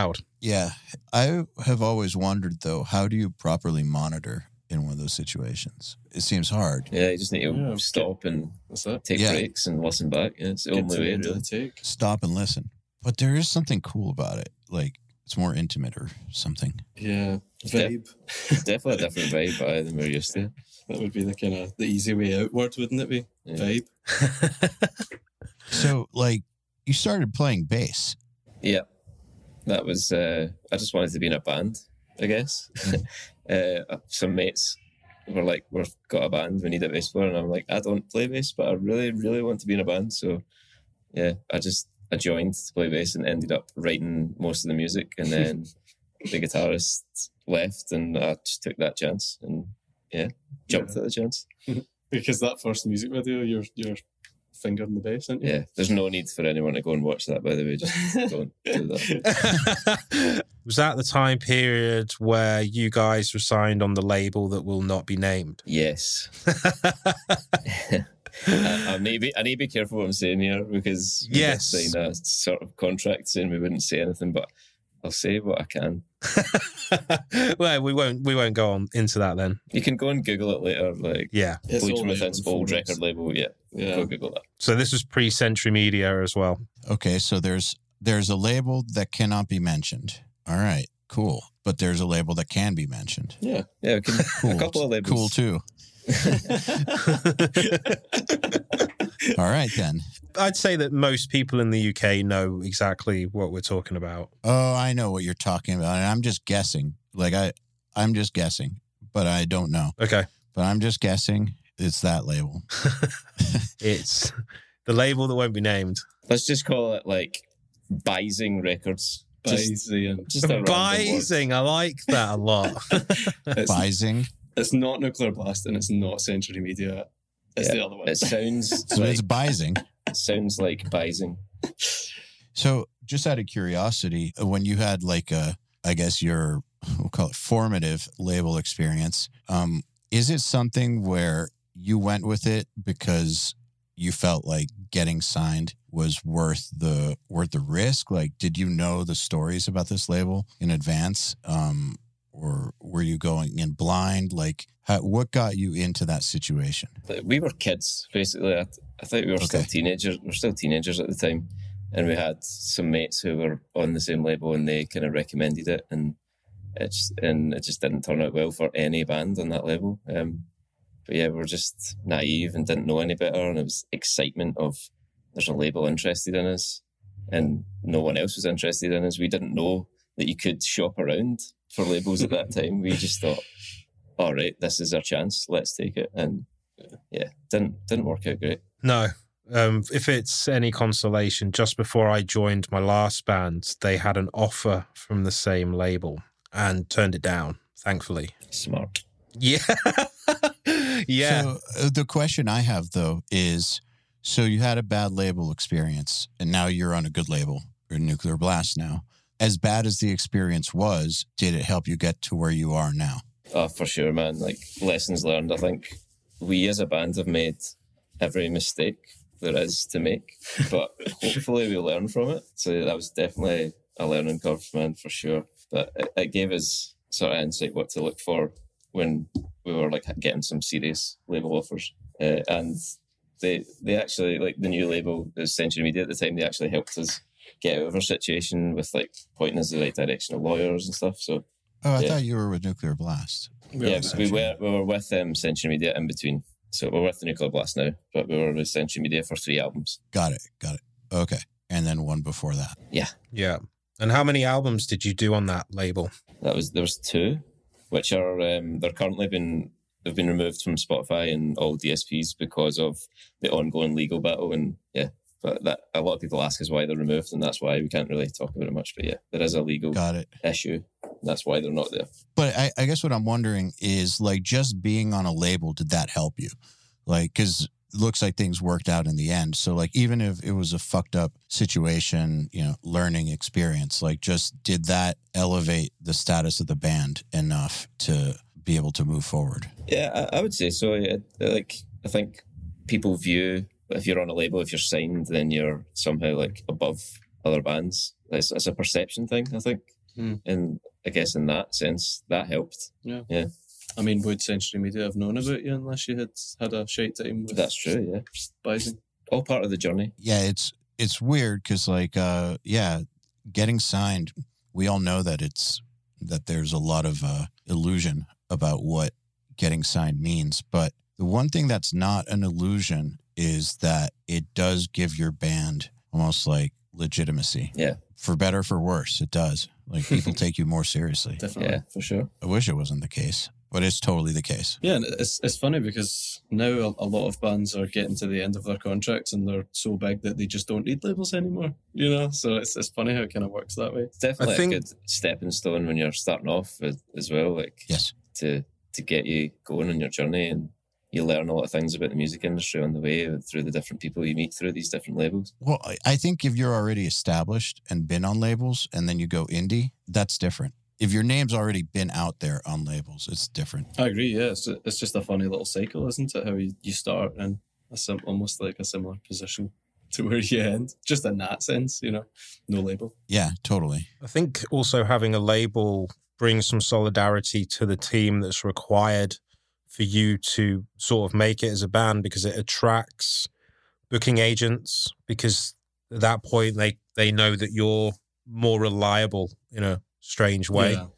Yeah. I have always wondered, though, how do you properly monitor in one of those situations? It seems hard. Yeah, you just need to Yeah, stop and That's it. take Yeah. breaks and listen back. Yeah, it's the Get only to the way, end of really. the take. Stop and listen. But there is something cool about it. Like, it's more intimate or something. Yeah, def- vibe. It's definitely a different vibe uh, than we're used to. That would be the kind of the easy way outward, wouldn't it be? Yeah. Vibe. So, like, you started playing bass. Yeah, that was. Uh, I just wanted to be in a band, I guess. uh, some mates were like, "We've got a band. We need a bass player," and I'm like, "I don't play bass, but I really, really want to be in a band." So, yeah, I just I joined to play bass and ended up writing most of the music, and then the guitarist left, and I just took that chance and yeah, jumped Yeah. at the chance. Because that first music video, you're you're fingering the bass, aren't you? Yeah, there's no need for anyone to go and watch that, by the way. Just don't do that. Was that the time period where you guys were signed on the label that will not be named? Yes. I, I, need to be, I need to be careful what I'm saying here because we Yes. did sign a sort of contract saying we wouldn't say anything, but I'll say what I can. Well, we won't. We won't go on into that then. You can go and Google it later, like Yeah. It's Bleach all Smith out and on old forums. record label. Yeah, Yeah. go Google that. So this was pre-Century Media as well. Okay, so there's there's a label that cannot be mentioned. All right, cool. But there's a label that can be mentioned. Yeah. Yeah, we can, Cool. a couple of labels. Cool too. All right then. I'd say that most people in the U K know exactly what we're talking about. Oh, I know what you're talking about, and I'm just guessing. Like I, I'm just guessing, but I don't know. Okay. But I'm just guessing it's that label. It's the label that won't be named. Let's just call it like Bising Records. Just, Bising. just a random word. Bising. I like that a lot. It's, Bising. it's not Nuclear Blast and it's not Century Media. It's Yeah, the other one. It sounds So like, it's Bising. it sounds like Bising. So just out of curiosity, when you had like a, I guess your, we'll call it formative label experience, um, is it something where you went with it because you felt like getting signed was worth the worth the risk? Like, did you know the stories about this label in advance, um, or were you going in blind? Like, how, what got you into that situation? Like, we were kids, basically. I, th- I think we were still Okay. teenagers. We were still teenagers at the time, and we had some mates who were on the same label, and they kind of recommended it, and it's and it just didn't turn out well for any band on that label. Um, but yeah, we were just naive and didn't know any better, and it was excitement of there's a label interested in us, and no one else was interested in us. We didn't know that you could shop around for labels at that time. We just thought, all right, this is our chance. Let's take it. And yeah, didn't didn't work out great. No. Um, if it's any consolation, just before I joined my last band, they had an offer from the same label and turned it down, thankfully. Smart. Yeah. Yeah. So uh, the question I have though is, so you had a bad label experience, and now you're on a good label, or Nuclear Blast now. As bad as the experience was, did it help you get to where you are now? Oh, for sure, man. Like lessons learned. I think we as a band have made every mistake there is to make, but hopefully we learn from it. So that was definitely a learning curve, man, for sure. But it, it gave us sort of insight what to look for when we were like getting some serious label offers. Uh, and they they actually, like the new label, the Century Media at the time, they actually helped us get out of our situation with like pointing us in the right direction of lawyers and stuff. So Oh, I Yeah. thought you were with Nuclear Blast. We yeah, are we Century. were we were with um, Century Media in between. So we're with the Nuclear Blast now, but we were with Century Media for three albums. Got it. Got it. Okay. And then one before that. Yeah. And how many albums did you do on that label? That was there was two, which are um, they're currently been they've been removed from Spotify and all D S Ps because of the ongoing legal battle. And yeah, but that a lot of people ask us why they're removed, and that's why we can't really talk about it much. But yeah, there is a legal Got it. issue. That's why they're not there. But I, I guess what I'm wondering is, like, just being on a label, did that help you? Like, because it looks like things worked out in the end. So, like, even if it was a fucked up situation, you know, learning experience, like, just did that elevate the status of the band enough to be able to move forward? Yeah, I, I would say so. Yeah. Like I think people view if you're on a label, if you're signed, then you're somehow like above other bands. It's, it's a perception thing, I think. Hmm. And I guess in that sense, that helped. Yeah. Yeah. I mean, would Century Media have known about you unless you had had a shite time with That's true, yeah. Bison? All part of the journey. Yeah, it's it's weird because like uh yeah, getting signed, we all know that it's that there's a lot of uh illusion about what getting signed means, but the one thing that's not an illusion is that it does give your band almost like legitimacy. Yeah. For better or for worse, it does. Like people take you more seriously. Definitely. Yeah, for sure. I wish it wasn't the case, but it's totally the case. Yeah, and it's it's funny because now a, a lot of bands are getting to the end of their contracts and they're so big that they just don't need labels anymore. You know, so it's it's funny how it kind of works that way. It's definitely I think- a good stepping stone when you're starting off as, as well, like Yes. to to get you going on your journey, and you learn a lot of things about the music industry on the way through the different people you meet through these different labels. Well, I- I think if you're already established and been on labels and then you go indie, that's different. If your name's already been out there on labels, it's different. I agree. Yeah, it's it's just a funny little cycle, isn't it? How you, you start in a sim- almost like a similar position to where you end, just in that sense. You know, no label. Yeah, totally. I think also having a label brings some solidarity to the team that's required for you to sort of make it as a band, because it attracts booking agents, because at that point they, they know that you're more reliable in a strange way. Yeah.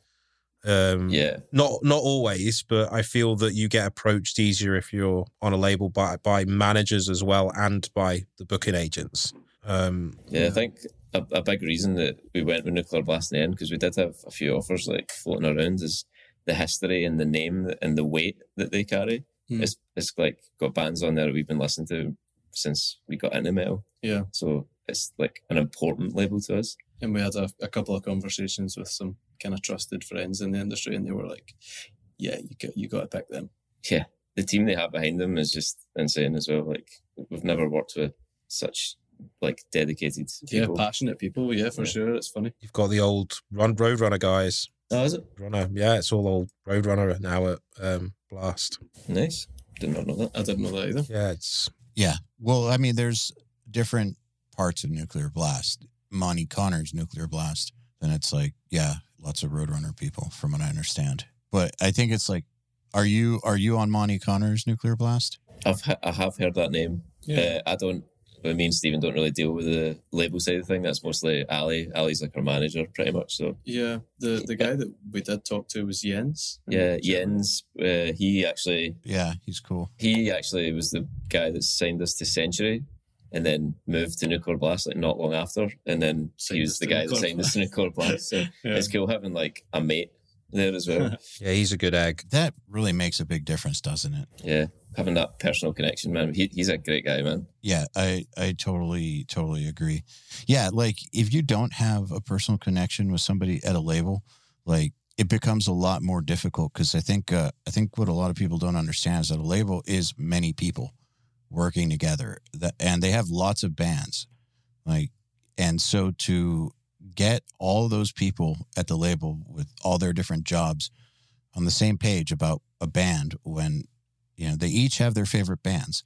Um, Yeah. Not not always, but I feel that you get approached easier if you're on a label by by managers as well and by the booking agents. Um, Yeah, I think a, a big reason that we went with Nuclear Blast in the end, because we did have a few offers like floating around, is the history and the name and the weight that they carry. Hmm. It's it's like got bands on there that we've been listening to since we got into metal. Yeah. So it's like an important label to us. And we had a, a couple of conversations with some kind of trusted friends in the industry, and they were like, "Yeah, you got you got to pick them." Yeah, the team they have behind them is just insane as well. Like we've never worked with such like dedicated people. Yeah, passionate people. Yeah, for Yeah. sure. It's funny. you've got the old run Roadrunner guys. Oh, is it? Runner, yeah, it's all old Roadrunner now at um, Blast. Nice. Did not know that. I didn't know that either. Yeah, it's Yeah. Well, I mean, there's different parts of Nuclear Blast. Monty Connor's Nuclear Blast. Then it's like, yeah, lots of Roadrunner people, from what I understand. But I think it's like, are you are you on Monty Connor's Nuclear Blast? I've he- I have heard that name. Yeah. Uh, I don't. Well, me and Stephen don't really deal with the label side of thing. That's mostly Ali. Ali's like our manager, pretty much. So Yeah, the the guy that we did talk to was Jens. yeah, Jens. Uh, he actually Yeah, he's cool. he actually was the guy that signed us to Century, and then moved to Nuclear Blast like not long after. And then Signed he us was the to guy that Nuclear signed us to Nuclear Blast. So Yeah. it's cool having like a mate there as well. yeah, he's a good egg. That really makes a big difference, doesn't it? Yeah, having that personal connection, man. He, he's a great guy, man. Yeah, I, I totally, totally agree. Yeah, like if you don't have a personal connection with somebody at a label, like it becomes a lot more difficult, because I think uh, I think what a lot of people don't understand is that a label is many people working together, that, and they have lots of bands, like, and so to get all those people at the label with all their different jobs on the same page about a band, when you know they each have their favorite bands.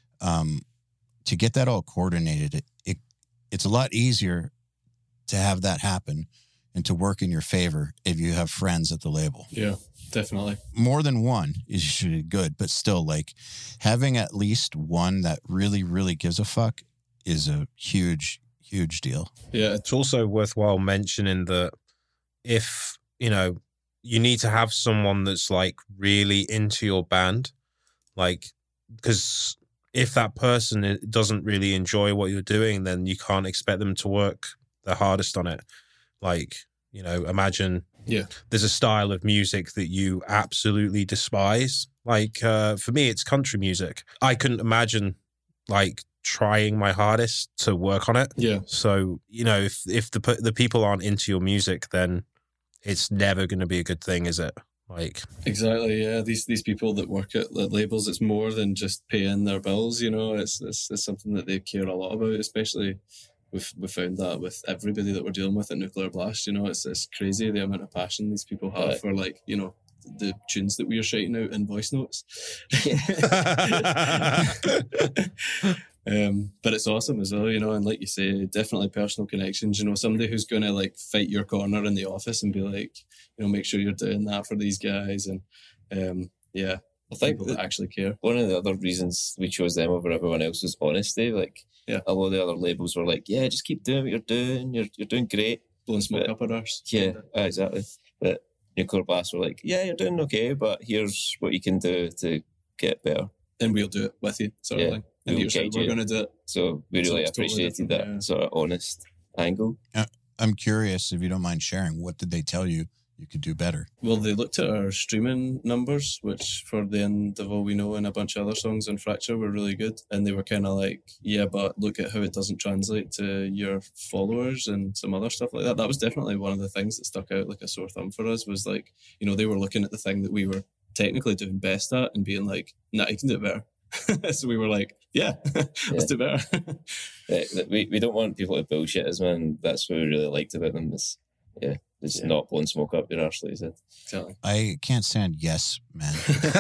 Um, to get that all coordinated, it, it it's a lot easier to have that happen and to work in your favor if you have friends at the label. Yeah, definitely. More than one is usually good, but still, like having at least one that really, really gives a fuck is a huge, huge deal. Yeah, It's also worthwhile mentioning that if, you know, you need to have someone that's like really into your band, like, because if that person i- doesn't really enjoy what you're doing, then you can't expect them to work the hardest on it. Like, you know, imagine Yeah. there's a style of music that you absolutely despise. Like, uh, for me, it's country music. I couldn't imagine like trying my hardest to work on it. yeah. So, you know, if if the pe- the people aren't into your music, then it's never going to be a good thing, is it? Like, Exactly, yeah. These these people that work at the labels, it's more than just paying their bills. You know, it's it's, it's something that they care a lot about. Especially, we've we found that with everybody that we're dealing with at Nuclear Blast. You know, it's it's crazy the amount of passion these people have Right. for, like, you know, the tunes that we are shouting out in voice notes. Um, but it's awesome as well, you know, and like you say, definitely personal connections, you know, somebody who's going to like fight your corner in the office and be like, you know, make sure you're doing that for these guys. And um, yeah, I think people that that actually care. one of the other reasons we chose them over everyone else was honesty. Like, Yeah. a lot of the other labels were like, yeah, just keep doing what you're doing. You're you're doing great. Blowing smoke But- up our arse. Yeah, ah, exactly. But Nuclear Blast were like, yeah, you're doing okay, but here's what you can do to get better. And we'll do it with you, sort Yeah, of thing. And we'll here's how guide we're you. going to do it. So we So really it's totally appreciated different, that yeah. sort of honest angle. I'm curious if you don't mind sharing. What did they tell you you could do better? Well, they looked at our streaming numbers, which for the end of all we know and a bunch of other songs on Fracture were really good. And they were kind of like, yeah, but look at how it doesn't translate to your followers and some other stuff like that. That was definitely one of the things that stuck out like a sore thumb for us, was like, you know, they were looking at the thing that we were technically doing best at and being like, nah, you can do it better. So we were like, yeah, let's do better. Yeah, that we, we don't want people to bullshit us, man. That's what we really liked about them. Is, yeah, it's Yeah. not blowing smoke up your arse, like you said. Exactly. I can't stand yes, man.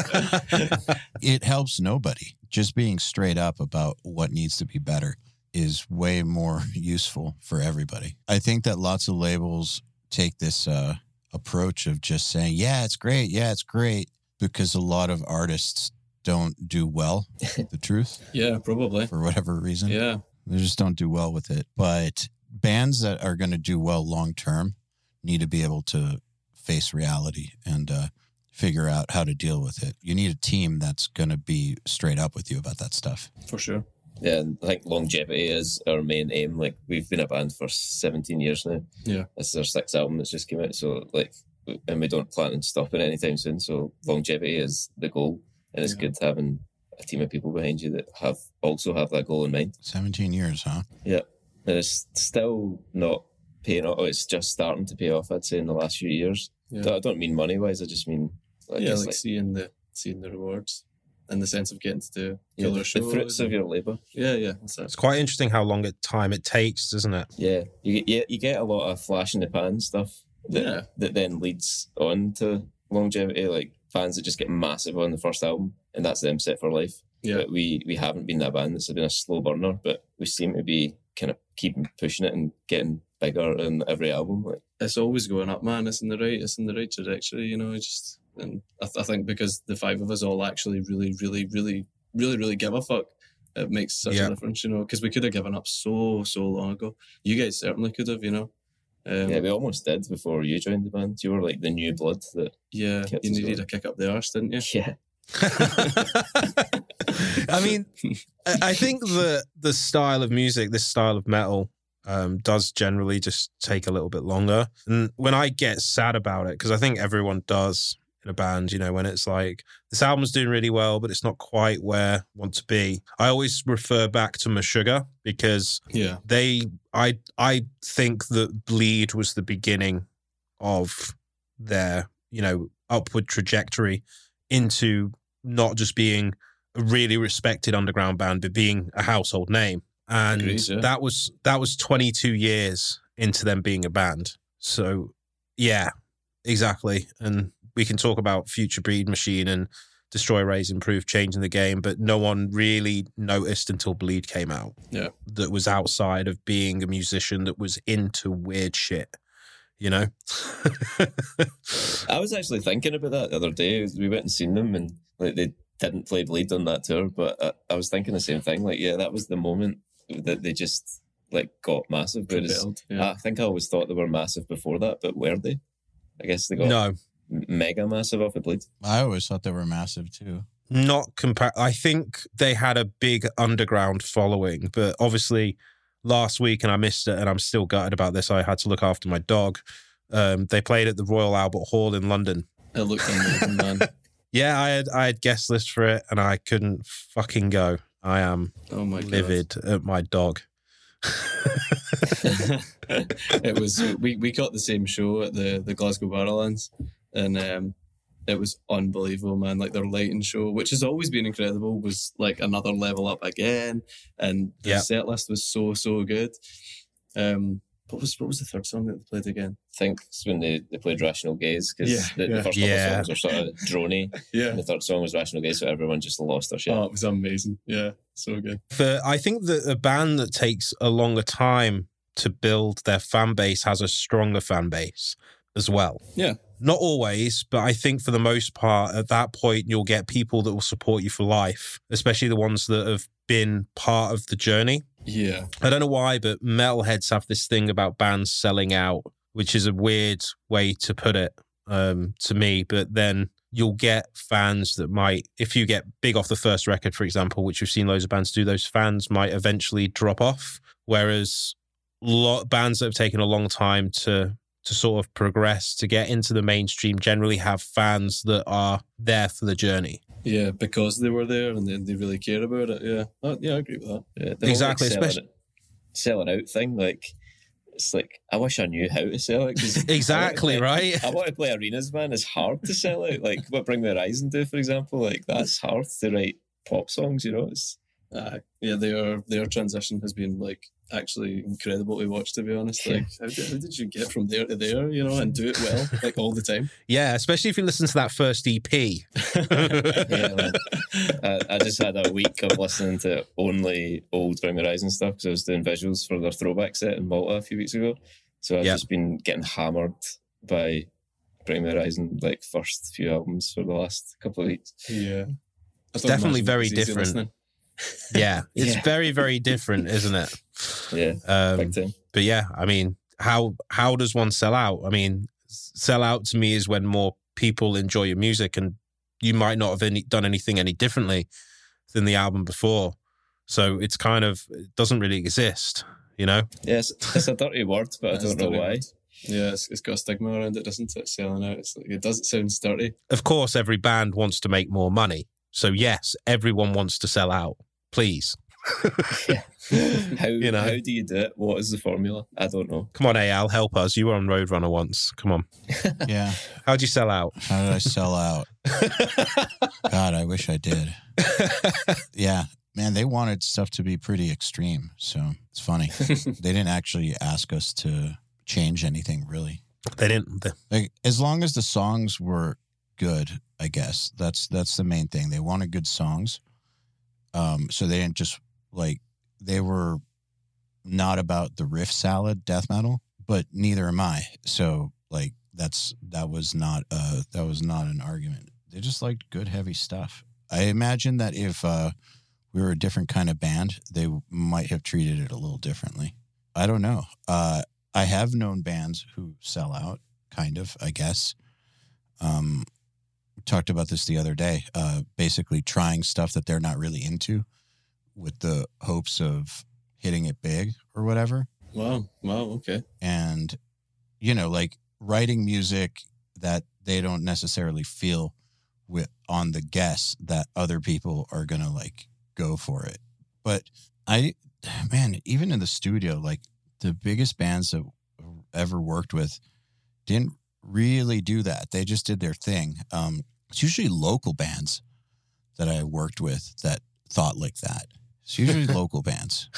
It helps nobody. Just being straight up about what needs to be better is way more useful for everybody. I think that lots of labels take this uh, approach of just saying, yeah, it's great. Yeah, it's great. Because a lot of artists don't do well with the truth Yeah, probably. for whatever reason. Yeah. They just don't do well with it. But bands that are going to do well long term need to be able to face reality and uh, figure out how to deal with it. You need a team that's going to be straight up with you about that stuff. For sure. Yeah, and I think longevity is our main aim. Like, we've been a band for seventeen years now. Yeah. This is our sixth album that's just came out. So, like, and we don't plan on stopping anytime soon. So, longevity is the goal. And it's Yeah. good having a team of people behind you that have also have that goal in mind. seventeen years, huh? Yeah. And it's still not paying off. It's just starting to pay off, I'd say, in the last few years. Yeah. I don't mean money wise, I just mean like, yeah, it's like, like seeing the seeing the rewards and the sense of getting to do yeah, killer the, shows. the fruits of and- your labour. Yeah, yeah, that's it. It's quite interesting how long it time it takes, doesn't it? Yeah. You get you, you get a lot of flash in the pan stuff that, Yeah. that then leads on to longevity, like bands that just get massive on the first album and that's them set for life. Yeah. But we we haven't been that band. It's been a slow burner, but we seem to be kind of keeping pushing it and getting bigger in every album. Like, It's always going up, man. It's in the right, it's in the right trajectory, you know. It's just, and I, th- I think because the five of us all actually really, really, really, really, really give a fuck, it makes such Yeah. a difference, you know. Because we could have given up so, so long ago. You guys certainly could have, you know. Um, yeah, we almost did before you joined the band. You were like the new blood that yeah, kept you us needed going. a kick up the arse, didn't you? yeah. I mean, I I think the the style of music, this style of metal, um, does generally just take a little bit longer. And when I get sad about it, because I think everyone does in a band, you know, when it's like this album's doing really well, but it's not quite where I want to be. I always refer back to Meshuggah because Yeah. they, I, I think that Bleed was the beginning of their, you know, upward trajectory into not just being a really respected underground band, but being a household name. And Agreed, yeah. that was that was twenty-two years into them being a band. So yeah, exactly. And we can talk about Future Breed Machine and Destroy Raise Improve changing the game, but no one really noticed until Bleed came out. Yeah. That was outside of being a musician that was into weird shit, you know? I was actually thinking about that the other day. We went and seen them and like they didn't play Bleed on that tour, but I, I was thinking the same thing. Like, yeah, that was the moment that they just like got massive. Whereas Propelled, yeah. I think I always thought they were massive before that, but were they? I guess they got No, m- mega massive off of Bleed. I always thought they were massive too. not compare. I think they had a big underground following, but obviously last week, and I missed it, and I'm still gutted about this. I had to look after my dog. Um, they played at the Royal Albert Hall in London. It looked amazing, man. Yeah, I had I had guest list for it, and I couldn't fucking go. I am Oh my god. livid at my dog. It was we, we got the same show at the, the Glasgow Barrowlands and um it was unbelievable, man. Like their lighting show, which has always been incredible, was like another level up again. And the Yeah. set list was so, so good. Um What was what was the third song that they played again? I think it's when they, they played Rational Gaze, because Yeah, the, yeah. the first couple Yeah. of songs were sort of droney, Yeah. and the third song was Rational Gaze, so everyone just lost their shit. Oh, it was amazing. Yeah, so good. For I think that a band that takes a longer time to build their fan base has a stronger fan base as well. Yeah. Not always, but I think for the most part, at that point, you'll get people that will support you for life, especially the ones that have been part of the journey. Yeah. I don't know why, but metalheads have this thing about bands selling out, which is a weird way to put it um, to me. But then you'll get fans that might, if you get big off the first record, for example, which we've seen loads of bands do, those fans might eventually drop off. Whereas lot, bands that have taken a long time to to sort of progress, to get into the mainstream, generally have fans that are there for the journey. Yeah, because they were there and they, they really care about it. Yeah. Oh, yeah, I agree with that. Yeah, the whole, Exactly, like, selling, especially- it, selling out thing, like, it's like, I wish I knew how to sell it. 'cause Exactly, I want to play- right? I want to play arenas, man. It's hard to sell out. Like, what Bring Me Horizon do, for example, like, that's hard to write pop songs, you know? It's Uh, yeah, their their transition has been like actually incredible to watch, to be honest. Like, how did, how did you get from there to there, you know, and do it well, like all the time? Yeah, especially if you listen to that first E P. yeah, man. I, I just had a week of listening to only old Bring Me Horizon stuff, because I was doing visuals for their throwback set in Malta a few weeks ago. So I've Yep. just been getting hammered by Bring Me Horizon, like, first few albums for the last couple of weeks. Yeah. It's definitely very it's easy different. listening. Yeah, it's Yeah. very, very different, isn't it? Yeah, Um, big time. but yeah, I mean, how how does one sell out? I mean, sell out to me is when more people enjoy your music, and you might not have any, done anything any differently than the album before. So it's kind of, it doesn't really exist, you know? Yeah, it's, it's a dirty word, but I That's don't know dirty why. word. Yeah, it's, it's got a stigma around it, doesn't it? Selling out. It's like, it doesn't sound dirty. Of course, every band wants to make more money. So yes, everyone wants to sell out. Please. How You know. how do you do it? What is the formula? I don't know. Come on, A L, help us. You were on Roadrunner once. Come on. Yeah. How'd you sell out? How did I sell out? God, I wish I did. Yeah. Man, they wanted stuff to be pretty extreme. So it's funny. They didn't actually ask us to change anything, really. They didn't. They, Like, as long as the songs were good, I guess that's that's the main thing. They wanted good songs. Um, so they didn't just like they were not about the riff salad death metal, but neither am I. So like that's that was not uh that was not an argument. They just liked good heavy stuff. I imagine that if uh we were a different kind of band, they might have treated it a little differently. I don't know. Uh, I have known bands who sell out, kind of, I guess. Um, we talked about this the other day. Uh, basically, trying stuff that they're not really into, with the hopes of hitting it big or whatever. Wow. Wow. Okay. And you know, like writing music that they don't necessarily feel with on the guess that other people are gonna like go for it. But I, man, even in the studio, like the biggest bands that I've ever worked with didn't really do that. They just did their thing. Um, it's usually local bands that I worked with that thought like that. It's usually local bands.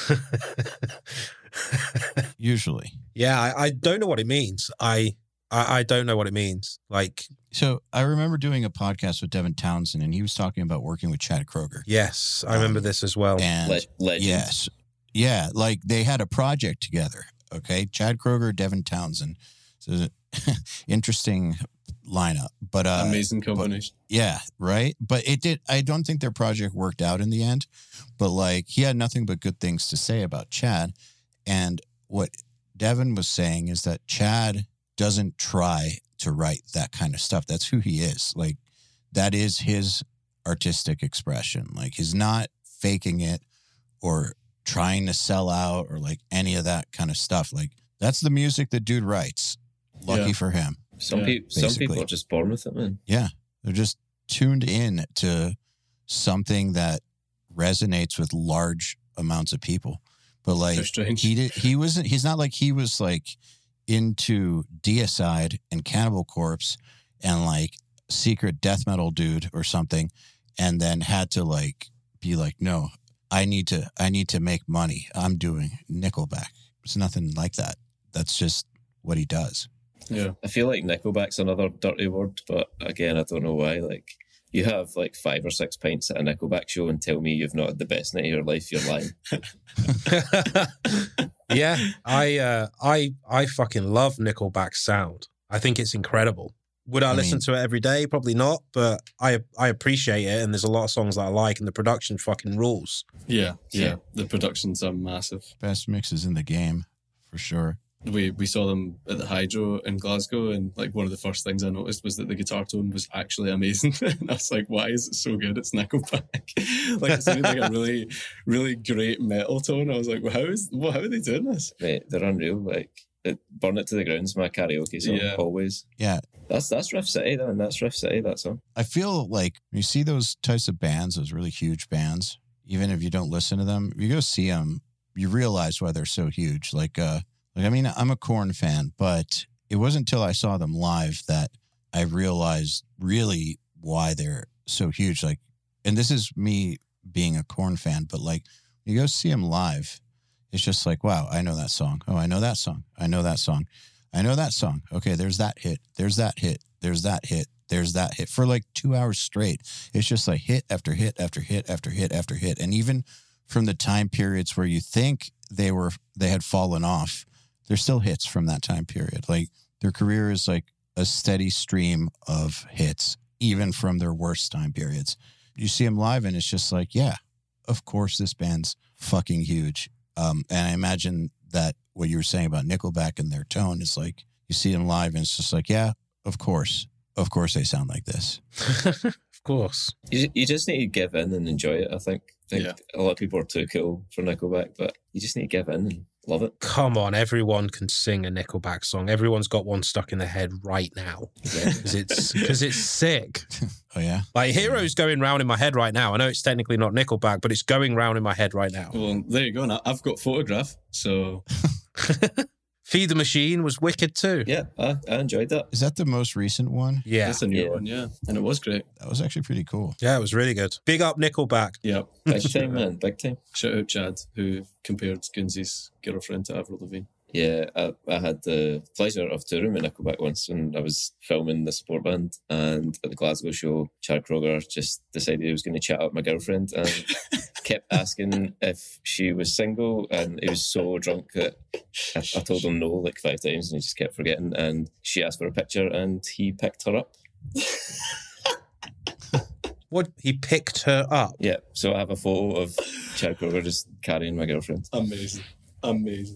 Usually. yeah, I, I don't know what it means. I, I I don't know what it means. Like, So I remember doing a podcast with Devin Townsend, and he was talking about working with Chad Kroger. yes, I remember Um, this as well. And Le- legend. yes, yeah, like they had a project together. Okay, Chad Kroger, Devin Townsend. So interesting lineup, but uh, Amazing combination. yeah, right. But it did. I don't think their project worked out in the end. But like, he had nothing but good things to say about Chad. And what Devin was saying is that Chad doesn't try to write that kind of stuff. That's who he is. Like, that is his artistic expression. Like, he's not faking it or trying to sell out or like any of that kind of stuff. Like, that's the music that dude writes. Lucky Yeah. for him. Some Yeah, people, some basically. people are just born with it, man. Yeah. They're just tuned in to something that resonates with large amounts of people. But like, They're strange. he did, he wasn't, he's not like he was like into Deicide and Cannibal Corpse and like secret death metal dude or something. And then had to like be like, no, I need to, I need to make money. I'm doing Nickelback. It's nothing like that. that's just what he does. Yeah. I feel like Nickelback's another dirty word, but again, I don't know why. Like, you have like five or six pints at a Nickelback show and tell me you've not had the best night of your life, you're lying. Yeah, I uh, I I fucking love Nickelback's sound. I think it's incredible. Would I, I listen mean, to it every day? Probably not, but I I appreciate it, and there's a lot of songs that I like, and the production fucking rules. Yeah, yeah, the productions are massive. Best mixes in the game, for sure. We we saw them at the Hydro in Glasgow, and like one of the first things I noticed was that the guitar tone was actually amazing. And I was like, why is it so good? It's Nickelback. Like, it sounded like a really, really great metal tone. I was like, well, how is well, how are they doing this? Mate, they're unreal. Like, it, Burn It to the Ground's my karaoke song, Yeah. always. Yeah. That's that's Riff City, though, and that's Riff City, that song. I feel like when you see those types of bands, those really huge bands, even if you don't listen to them, if you go see them, you realize why they're so huge. Like, uh, like I mean, I'm a Korn fan, but it wasn't until I saw them live that I realized really why they're so huge. Like, and this is me being a Korn fan, but like, you go see them live, it's just like, wow, I know that song. Oh, I know that song. I know that song. I know that song. Okay, there's that hit. There's that hit. There's that hit. There's that hit. For like two hours straight, it's just like hit after hit after hit after hit after hit. And even from the time periods where you think they were, they had fallen off, there's still hits from that time period. Like, their career is like a steady stream of hits, even from their worst time periods. You see them live and it's just like, yeah, of course this band's fucking huge. Um, and I imagine that what you were saying about Nickelback and their tone is like, you see them live and it's just like, yeah, of course. Of course they sound like this. Of course. You, you just need to give in and enjoy it, I think. I think Yeah. a lot of people are too cool for Nickelback, but you just need to give in and love it. Come on, everyone can sing a Nickelback song. Everyone's got one stuck in their head right now because it's because it's sick. Oh, yeah? Like, Hero's going round in my head right now. I know it's technically not Nickelback, but it's going round in my head right now. Well, there you go. Now I've got Photograph, so Feed the Machine was wicked too. Yeah, I, I enjoyed that. Is that the most recent one? Yeah. that's a new Yeah. one, yeah, and it was great. That was actually pretty cool. Yeah, it was really good. Big up Nickelback. Yeah, Big time, man, big time. shout out Chad, who compared Gunzy's girlfriend to Avril Lavigne. Yeah, I, I had the pleasure of touring with Nickelback once when I was filming the support band, and at the Glasgow show, Chad Kroger just decided he was going to chat up my girlfriend and kept asking if she was single, and he was so drunk that I, I told him no like five times and he just kept forgetting, and she asked for a picture and he picked her up. What? He picked her up. Yeah, so I have a photo of Chad Kroger just carrying my girlfriend. Amazing, amazing.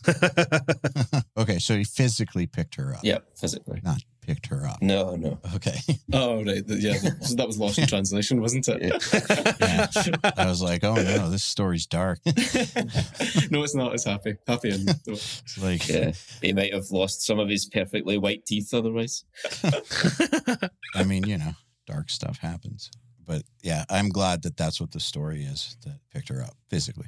Okay, so he physically picked her up. Yeah, physically. Not picked her up. No, no. Okay. Oh right, the, yeah, the, so that was lost in translation, wasn't it? Yeah. I was like, oh no, this story's dark. No, it's not. It's happy, happy ending. though. It's like, Yeah, he might have lost some of his perfectly white teeth otherwise. I mean, you know, dark stuff happens. But yeah, I'm glad that that's what the story is, that picked her up physically.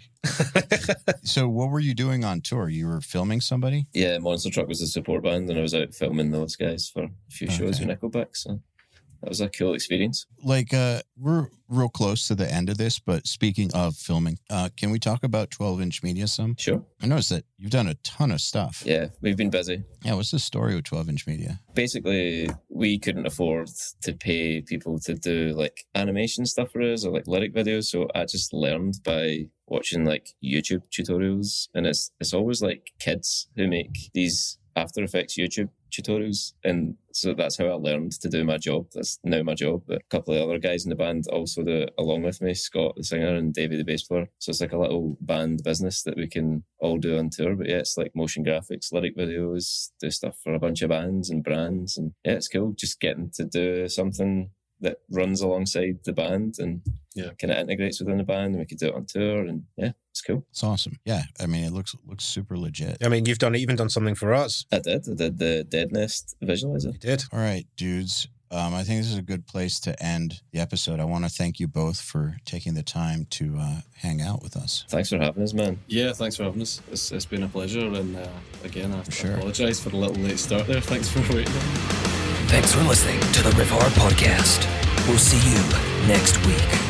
So what were you doing on tour? You were filming somebody? Yeah, Monster Truck was the support band, and I was out filming those guys for a few shows Okay. with Nickelback, so that was a cool experience. Like, uh, we're real close to the end of this, but speaking of filming, uh, can we talk about twelve inch Media some? Sure. I noticed that you've done a ton of stuff. Yeah, we've been busy. Yeah, what's the story with twelve inch Media? Basically, we couldn't afford to pay people to do like animation stuff for us or like lyric videos, so I just learned by watching like YouTube tutorials, and it's it's always like kids who make these After Effects YouTube tutorials, and so that's how I learned to do my job. That's now my job. But a couple of other guys in the band also do it along with me, Scott the singer and Davey the bass player. So it's like a little band business that we can all do on tour. But yeah, it's like motion graphics, lyric videos, do stuff for a bunch of bands and brands, and yeah, it's cool just getting to do something that runs alongside the band and Yeah. kind of integrates within the band, and we could do it on tour, and yeah, it's cool. It's awesome. Yeah, I mean, it looks looks super legit. I mean, you've done even done something for us. I did. I did the Dead Nest visualizer. You did. All right, dudes. Um, I think this is a good place to end the episode. I want to thank you both for taking the time to uh, hang out with us. Thanks for having us, man. Yeah, thanks for having us. It's, it's been a pleasure, and uh, again, I, sure. I apologise for the little late start there. Thanks for waiting. Thanks for listening to the Riff Hard Podcast. We'll see you next week.